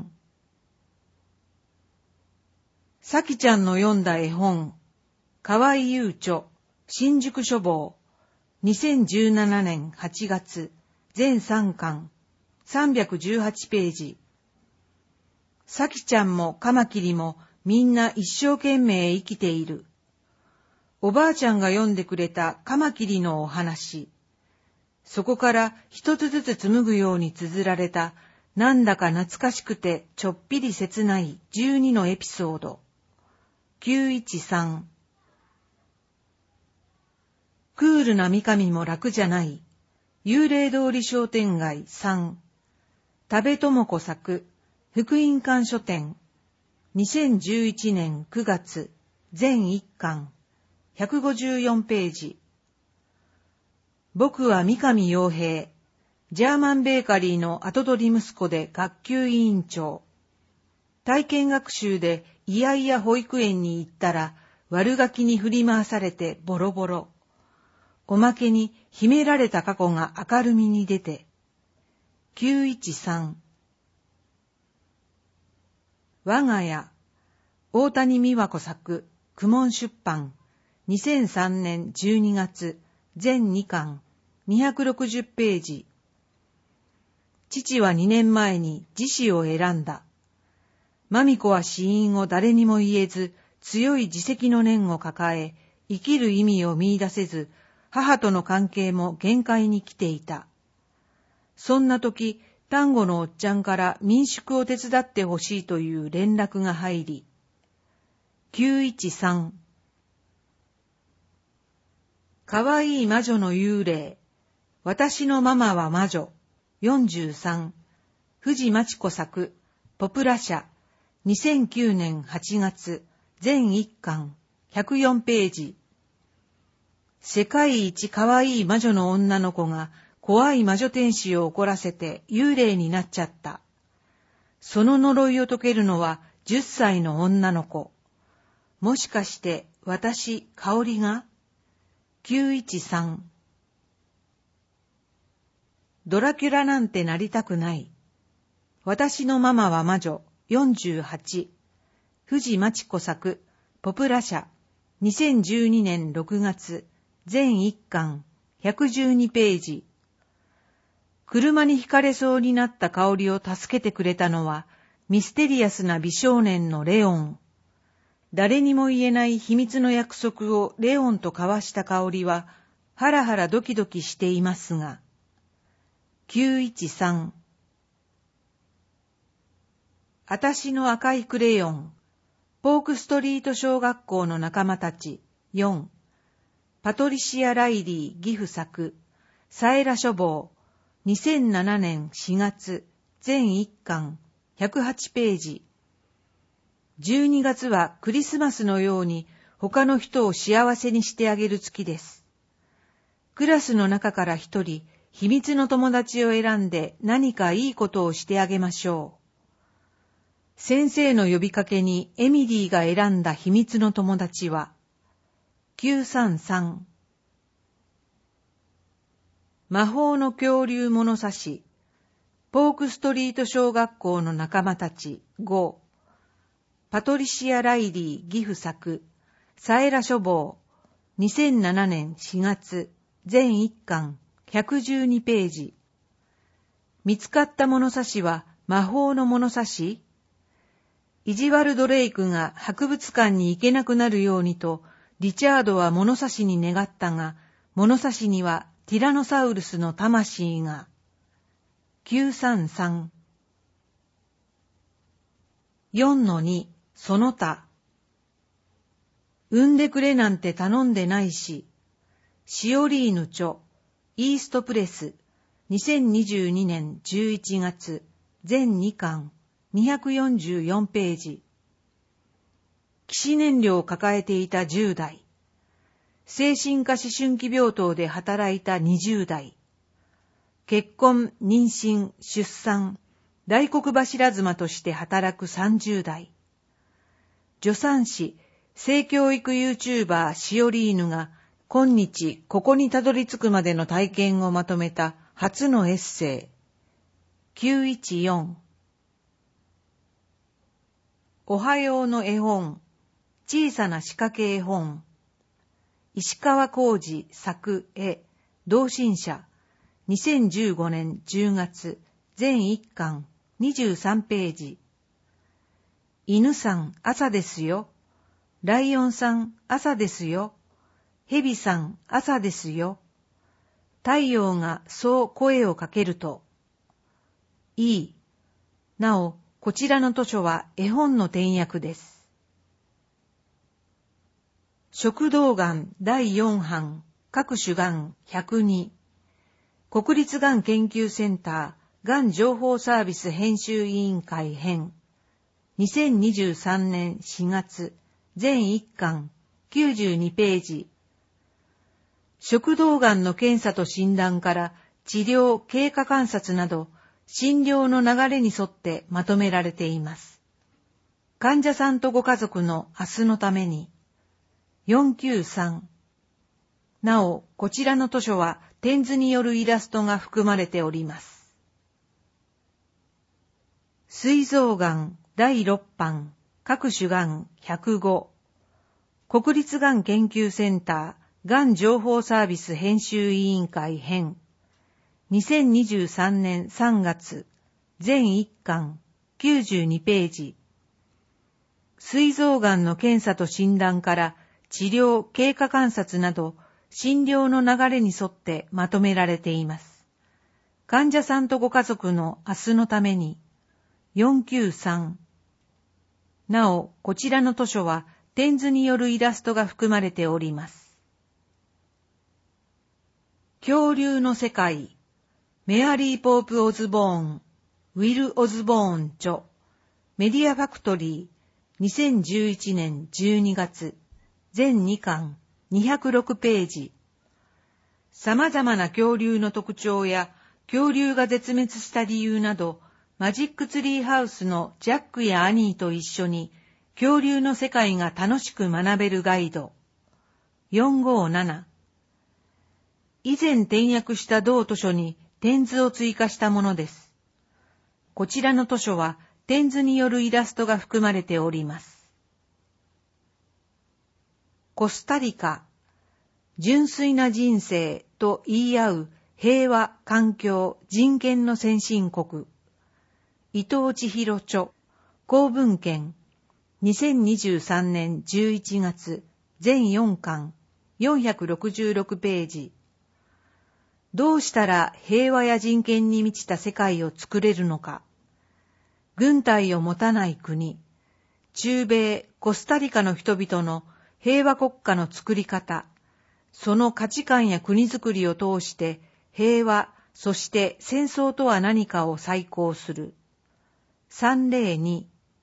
さきちゃんの読んだ絵本、河合優著、新宿書房、2017年8月、全3巻、318ページ。さきちゃんもカマキリもみんな一生懸命生きている。おばあちゃんが読んでくれたカマキリのお話。そこから一つずつ紡ぐように綴られた、なんだか懐かしくてちょっぴり切ない12のエピソード。913。クールな三上も楽じゃない。幽霊通り商店街3。多部智子作、福音館書店。2011年9月、全1巻。154ページ。僕は三上洋平。ジャーマンベーカリーの跡取り息子で学級委員長。体験学習でいやいや保育園に行ったら悪ガキに振り回されてボロボロ。おまけに秘められた過去が明るみに出て。913。我が家。大谷美和子作、公文出版。2003年12月、全2巻、260ページ。父は2年前に自死を選んだ。まみ子は死因を誰にも言えず、強い自責の念を抱え、生きる意味を見出せず、母との関係も限界に来ていた。そんな時、丹後のおっちゃんから民宿を手伝ってほしいという連絡が入り、913。かわいい魔女の幽霊。私のママは魔女。43。藤真知子作、ポプラ社。2009年8月、全1巻、104ページ。世界一かわいい魔女の女の子が怖い魔女天使を怒らせて幽霊になっちゃった。その呪いを解けるのは10歳の女の子。もしかして私、香織が ?913。ドラキュラなんてなりたくない。私のママは魔女。48。藤真知子作、ポプラ社。2012年6月。全1巻、112ページ。車にひかれそうになった香織を助けてくれたのは、ミステリアスな美少年のレオン。誰にも言えない秘密の約束をレオンと交わした香織は、ハラハラドキドキしていますが。913。あたしの赤いクレヨン。ポークストリート小学校の仲間たち。4。パトリシア・ライリー、岐阜作、サエラ書房、2007年4月、全1巻、108ページ。12月はクリスマスのように他の人を幸せにしてあげる月です。クラスの中から一人、秘密の友達を選んで何かいいことをしてあげましょう。先生の呼びかけにエミリーが選んだ秘密の友達は、933。魔法の恐竜物差し、ポークストリート小学校の仲間たち5。パトリシア・ライリー、岐阜作、サエラ書房、2007年4月、全1巻、112ページ。見つかった物差しは魔法の物差し？意地悪ドレイクが博物館に行けなくなるようにと、リチャードは物差しに願ったが、物差しにはティラノサウルスの魂が。933。4-2、その他。産んでくれなんて頼んでないし。シオリーヌ著、イーストプレス、2022年11月、全2巻、244ページ。騎士燃料を抱えていた10代。 精神科思春期病棟で働いた20代。結婚、妊娠、出産、大黒柱妻として働く30代。助産師、性教育 YouTuber シオリーヌが今日ここにたどり着くまでの体験をまとめた初のエッセイ。914。おはようの絵本、小さな仕掛け絵本。石川浩二作絵、同心者。2015年10月、全1巻、23ページ。犬さん、朝ですよ。ライオンさん、朝ですよ。蛇さん、朝ですよ。太陽がそう声をかけると。いい。なお、こちらの図書は絵本の点訳です。食道がん第4版、各種がん102。国立がん研究センター、がん情報サービス編集委員会編。2023年4月、全1巻、92ページ。食道がんの検査と診断から治療、経過観察など、診療の流れに沿ってまとめられています。患者さんとご家族の明日のために。493。なお、こちらの図書は点図によるイラストが含まれております。膵臓がん第6版、各種がん105。国立がん研究センター、がん情報サービス編集委員会編。2023年3月、全1巻、92ページ。膵臓がんの検査と診断から治療、経過観察など、診療の流れに沿ってまとめられています。患者さんとご家族の明日のために。493。なお、こちらの図書は点図によるイラストが含まれております。恐竜の世界。メアリー・ポープ・オズボーン、ウィル・オズボーン著、メディアファクトリー、2011年12月、全2巻、206ページ。様々な恐竜の特徴や恐竜が絶滅した理由など、マジックツリーハウスのジャックやアニーと一緒に恐竜の世界が楽しく学べるガイド。457。以前点訳した同図書に点図を追加したものです。こちらの図書は点図によるイラストが含まれております。コスタリカ、純粋な人生と言い合う平和、環境、人権の先進国。伊藤千尋著、公文献、2023年11月、全4巻、466ページ。どうしたら平和や人権に満ちた世界を作れるのか。軍隊を持たない国、中米、コスタリカの人々の平和国家の作り方、その価値観や国づくりを通して平和、そして戦争とは何かを再考する。302。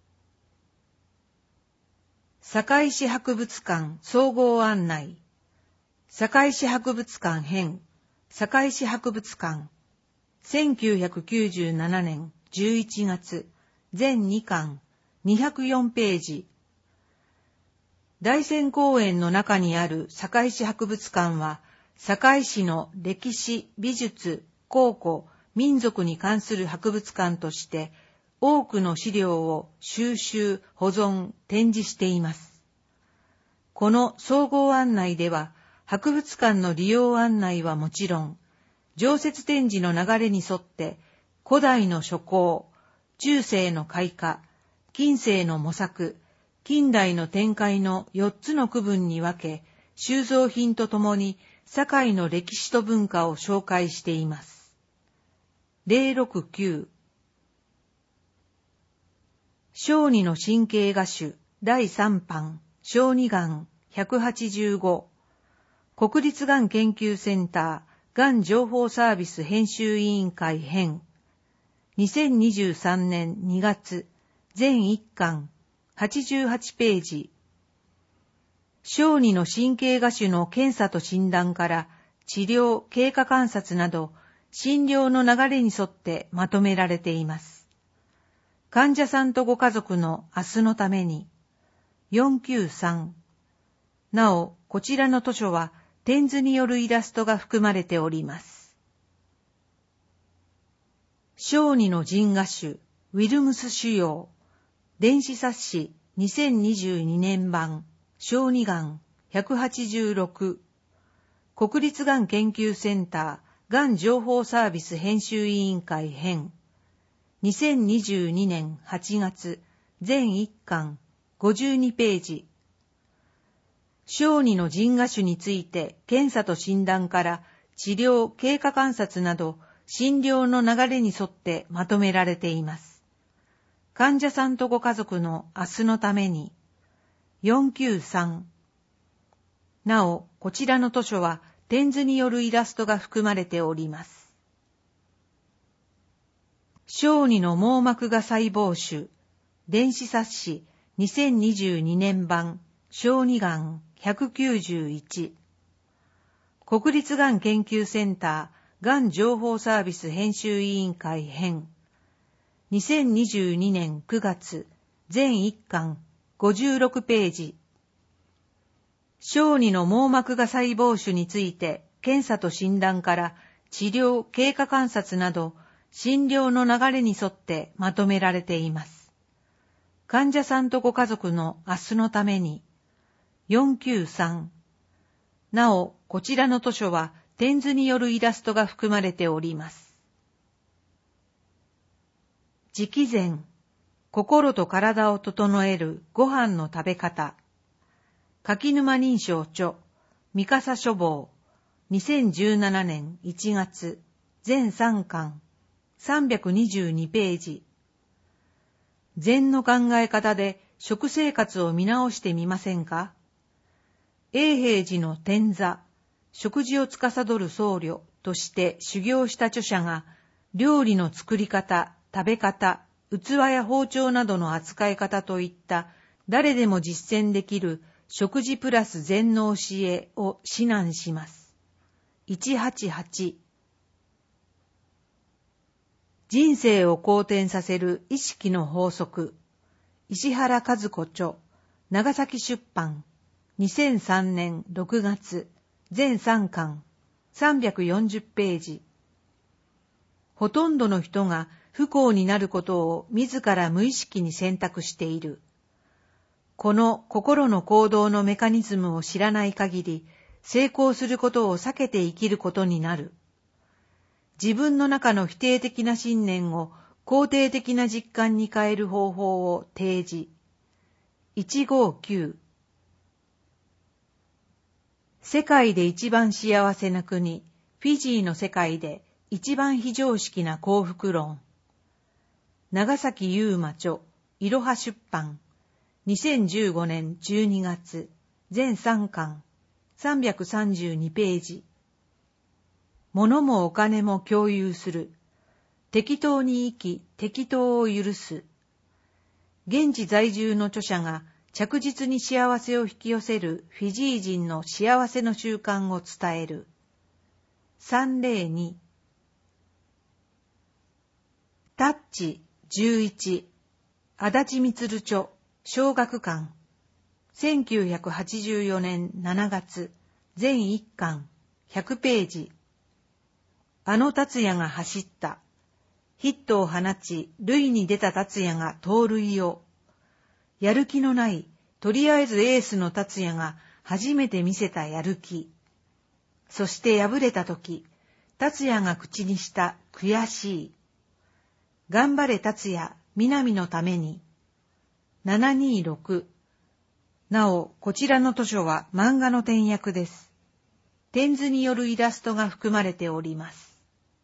堺市博物館総合案内。堺市博物館編。堺市博物館。1997年11月。全2巻。204ページ。大仙公園の中にある堺市博物館は、堺市の歴史、美術、考古、民族に関する博物館として、多くの資料を収集、保存、展示しています。この総合案内では、博物館の利用案内はもちろん、常設展示の流れに沿って、古代の諸行、中世の開花、近世の模索、近代の展開の4つの区分に分け、収蔵品とともに堺の歴史と文化を紹介しています。069。小児の神経芽腫第3版小児がん185。国立がん研究センターがん情報サービス編集委員会編。2023年2月全1巻88ページ。 小児の神経芽腫の検査と診断から治療、経過観察など診療の流れに沿ってまとめられています。患者さんとご家族の明日のために。493。なお、こちらの図書は点図によるイラストが含まれております。小児の腎芽腫、ウィルムス腫瘍、電子冊子2022年版、小児がん186、国立がん研究センターがん情報サービス編集委員会編、2022年8月、全1巻、52ページ。小児の腎芽腫について検査と診断から治療、経過観察など診療の流れに沿ってまとめられています。患者さんとご家族の明日のために。493。なお、こちらの図書は点図によるイラストが含まれております。小児の網膜芽細胞腫、電子冊子2022年版、小児がん191、国立がん研究センターがん情報サービス編集委員会編、2022年9月、全1巻、56ページ。小児の網膜芽細胞腫について検査と診断から治療、経過観察など診療の流れに沿ってまとめられています。患者さんとご家族の明日のために。493。なお、こちらの図書は点図によるイラストが含まれております。直前、心と体を整えるご飯の食べ方。柿沼認証著、三笠書房、2017年1月、全3巻、322ページ。禅の考え方で食生活を見直してみませんか？永平寺の天座、食事を司る僧侶として修行した著者が、料理の作り方、食べ方、器や包丁などの扱い方といった誰でも実践できる食事プラス禅の教えを指南します。188。人生を好転させる意識の法則。石原和子著、長崎出版、2003年6月、全3巻、340ページ。ほとんどの人が不幸になることを自ら無意識に選択している。この心の行動のメカニズムを知らない限り、成功することを避けて生きることになる。自分の中の否定的な信念を肯定的な実感に変える方法を提示。159。世界で一番幸せな国、フィジーの世界で一番非常識な幸福論。長崎優馬著、いろは出版、2015年12月、全3巻、332ページ。物もお金も共有する。適当に生き、適当を許す。現地在住の著者が着実に幸せを引き寄せるフィジー人の幸せの習慣を伝える。302。タッチ11。足立満著、小学館。1984年7月、全1巻、100ページ。あの達也が走った。ヒットを放ち、塁に出た達也が盗塁を。やる気のない、とりあえずエースの達也が初めて見せたやる気。そして敗れたとき、達也が口にした悔しい。頑張れ達也、南のために。726。なお、こちらの図書は漫画の点訳です。点図によるイラストが含まれております。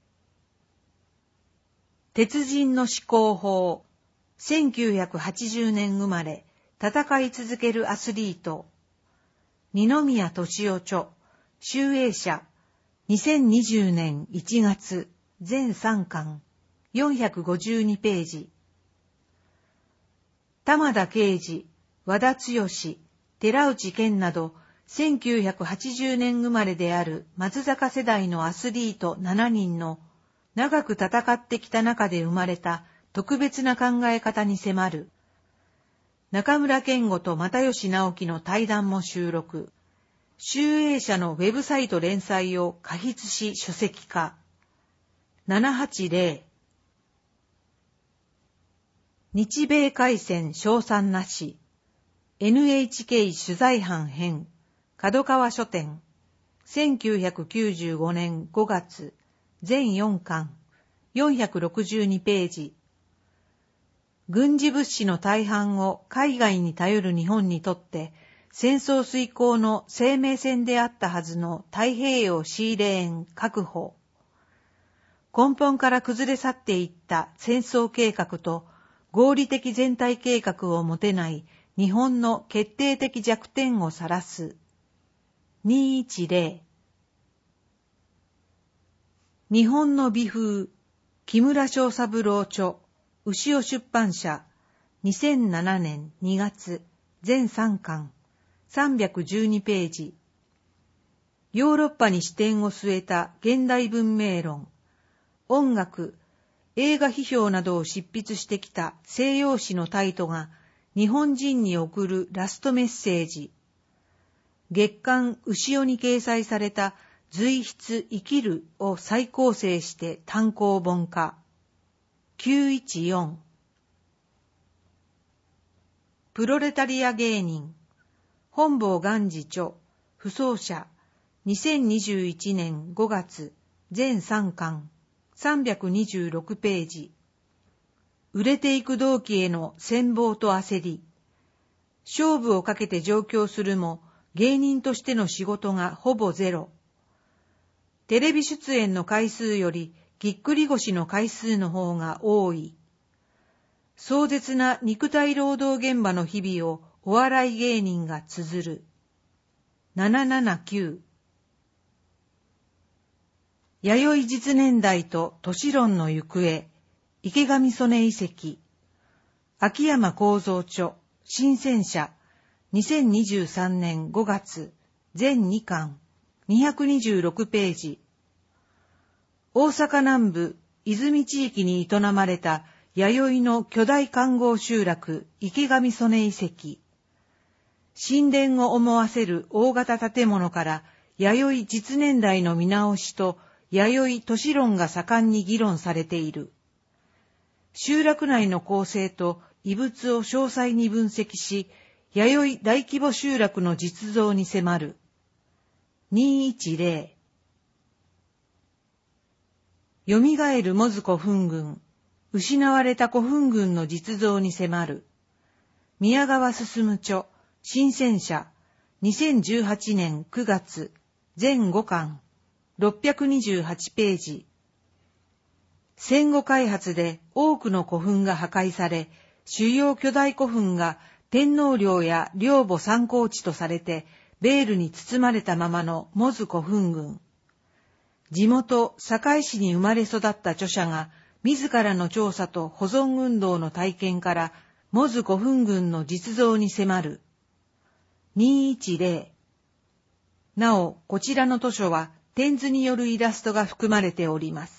鉄人の思考法。1980年生まれ、戦い続けるアスリート。二宮俊夫著、集英社。2020年1月、全3巻。452ページ。玉田啓二、和田剛、 寺内健など、1980年生まれである松坂世代のアスリート7人の長く戦ってきた中で生まれた特別な考え方に迫る。中村健吾と又吉直樹の対談も収録。集英社のウェブサイト連載を過筆し書籍化。780。日米開戦称賛なし。NHK 取材班編。角川書店。1995年5月。全4巻。462ページ。軍事物資の大半を海外に頼る日本にとって、戦争遂行の生命線であったはずの太平洋シーレーン確保。根本から崩れ去っていった戦争計画と合理的全体計画を持てない日本の決定的弱点を晒す。210。日本の美風、木村庄三郎著、牛尾出版社、2007年2月、全3巻、312ページ。ヨーロッパに視点を据えた現代文明論、音楽、映画批評などを執筆してきた西洋史のタイトが日本人に送るラストメッセージ。月刊牛尾に掲載された随筆生きるを再構成して単行本化。914。プロレタリア芸人。本坊元治著、不走者。2021年5月、全3巻。326ページ。売れていく同期への羨望と焦り。勝負をかけて上京するも、芸人としての仕事がほぼゼロ。テレビ出演の回数よりぎっくり腰の回数の方が多い。壮絶な肉体労働現場の日々をお笑い芸人が綴る。779。弥生実年代と都市論の行方、池上曽根遺跡。秋山幸三著、新鮮社。2023年5月、全2巻、226ページ。大阪南部、泉地域に営まれた弥生の巨大環合集落、池上曽根遺跡。神殿を思わせる大型建物から、弥生実年代の見直しと、弥生都市論が盛んに議論されている。集落内の構成と遺物を詳細に分析し、弥生大規模集落の実像に迫る。210。蘇るモズ古墳群、失われた古墳群の実像に迫る。宮川進著、新鮮社、2018年9月、全5巻、628ページ。戦後開発で多くの古墳が破壊され、主要巨大古墳が天皇陵や陵墓参考地とされて、ベールに包まれたままのモズ古墳群。地元堺市に生まれ育った著者が、自らの調査と保存運動の体験から、モズ古墳群の実像に迫る。210。なお、こちらの図書は、点図によるイラストが含まれております。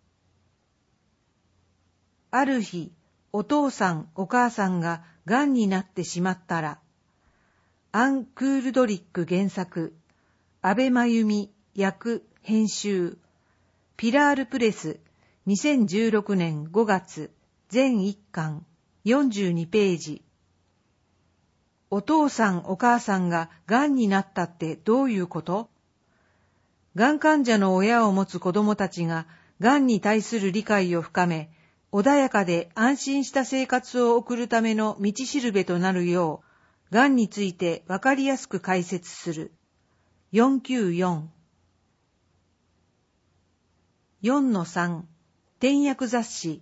ある日、お父さん、お母さんが癌になってしまったら、アン・クールドリック原作、安倍真由美、訳、編集、ピラールプレス、2016年5月、全1巻、42ページ。お父さん、お母さんが癌になったってどういうこと？癌患者の親を持つ子供たちが癌に対する理解を深め、穏やかで安心した生活を送るための道しるべとなるよう、癌についてわかりやすく解説する。494。4-3、点訳雑誌。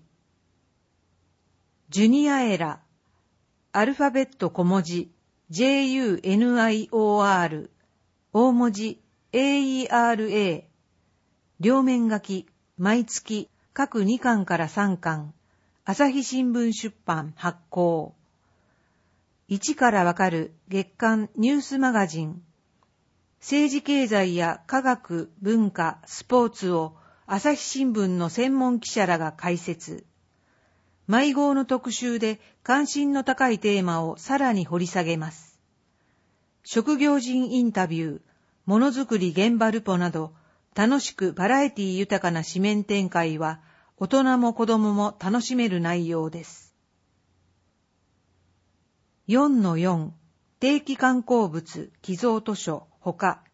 ジュニアエラ、アルファベット小文字、JUNIOR、大文字、AERA、両面書き、毎月、各2巻から3巻、朝日新聞出版発行。 一からわかる月刊ニュースマガジン。政治経済や科学、文化、スポーツを朝日新聞の専門記者らが解説。毎号の特集で関心の高いテーマをさらに掘り下げます。職業人インタビュー、ものづくり現場ルポなど、楽しくバラエティ豊かな紙面展開は、大人も子供も楽しめる内容です。4-4 定期刊行物寄贈図書ほか。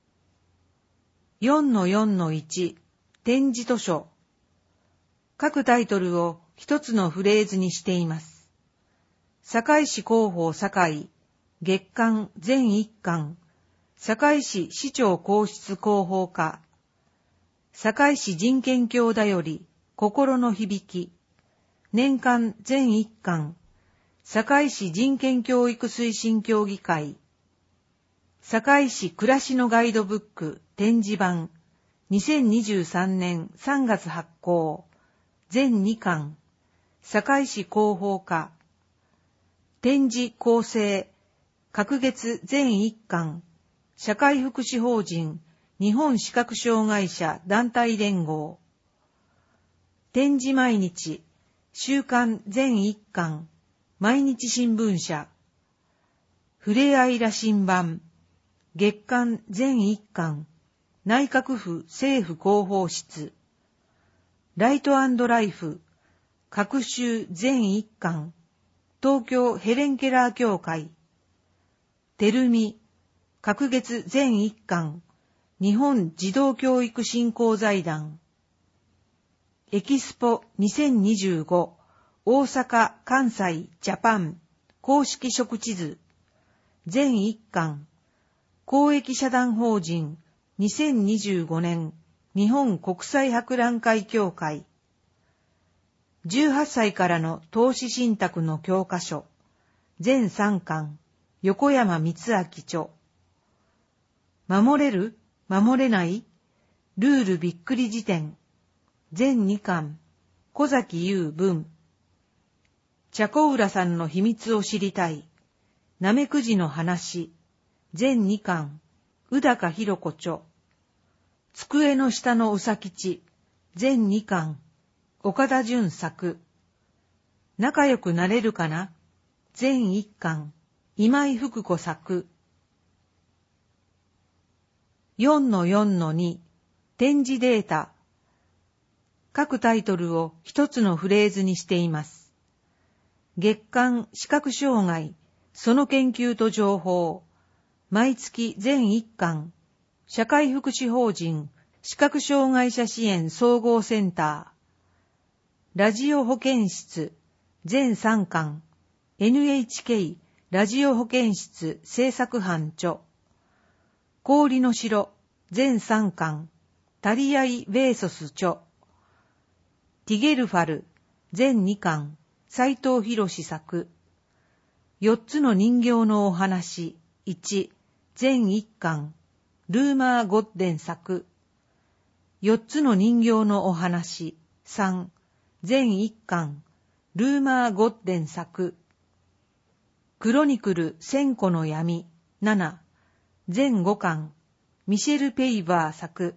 4-4-1 展示図書。各タイトルを一つのフレーズにしています。堺市広報堺月刊全一巻、堺市市長皇室広報課、堺市人権郷だより心の響き、年間全一巻、堺市人権教育推進協議会、堺市暮らしのガイドブック展示版、2023年3月発行、全2巻、堺市広報課、展示構成、各月全1巻、社会福祉法人日本視覚障害者団体連合、展示毎日、週刊全1巻、毎日新聞社、ふれあい羅針盤、月刊全1巻、内閣府政府広報室、ライト&ライフ、各週全1巻、東京ヘレンケラー協会、テルミ、各月全1巻、日本児童教育振興財団、エキスポ2025、大阪・関西・ジャパン、公式食地図、全1巻、公益社団法人、2025年、日本国際博覧会協会、18歳からの投資信託の教科書、全3巻、横山光明著。守れる？守れない？ルールびっくり辞典。全2巻、小崎優文。茶子浦さんの秘密を知りたい。なめくじの話。全2巻、宇高博子著。机の下のうさ吉。全2巻、岡田純作。仲良くなれるかな？全1巻、今井福子作。4-4-2 展示データ。各タイトルを一つのフレーズにしています。月刊視覚障害、その研究と情報。毎月全1巻、社会福祉法人視覚障害者支援総合センター。ラジオ保健室、全3巻、NHK ラジオ保健室制作班著。氷の城、全3巻、タリアイ・ベーソス著。ティゲルファル、全2巻、斉藤博作。4つの人形のお話、1、全1巻、ルーマー・ゴッデン作。4つの人形のお話、3、全1巻、ルーマー・ゴッデン作。クロニクル千個の闇、7、全5巻、ミシェル・ペイバー作。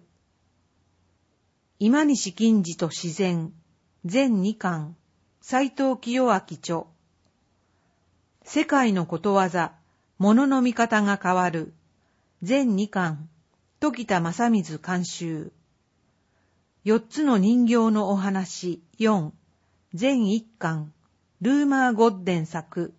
今西金次と自然、全2巻、斉藤清明著。世界のことわざ、物の見方が変わる、全2巻、時田正水監修。4つの人形のお話、4、全1巻、ルーマー・ゴッデン作。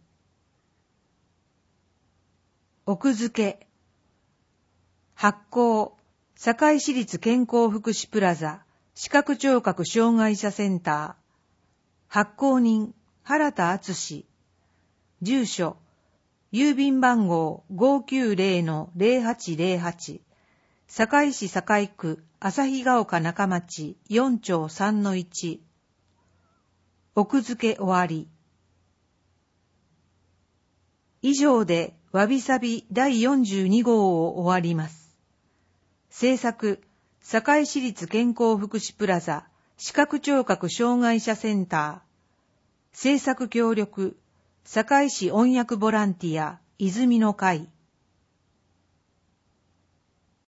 奥付け。発行、堺市立健康福祉プラザ、視覚聴覚障害者センター。発行人、原田敦。住所、郵便番号 590-0808、堺市堺区旭ヶ丘中町4丁3-1。奥付け終わり。以上でわびさび第42号を終わります。制作、堺市立健康福祉プラザ視覚聴覚障害者センター。制作協力、 堺市音訳ボランティア泉の会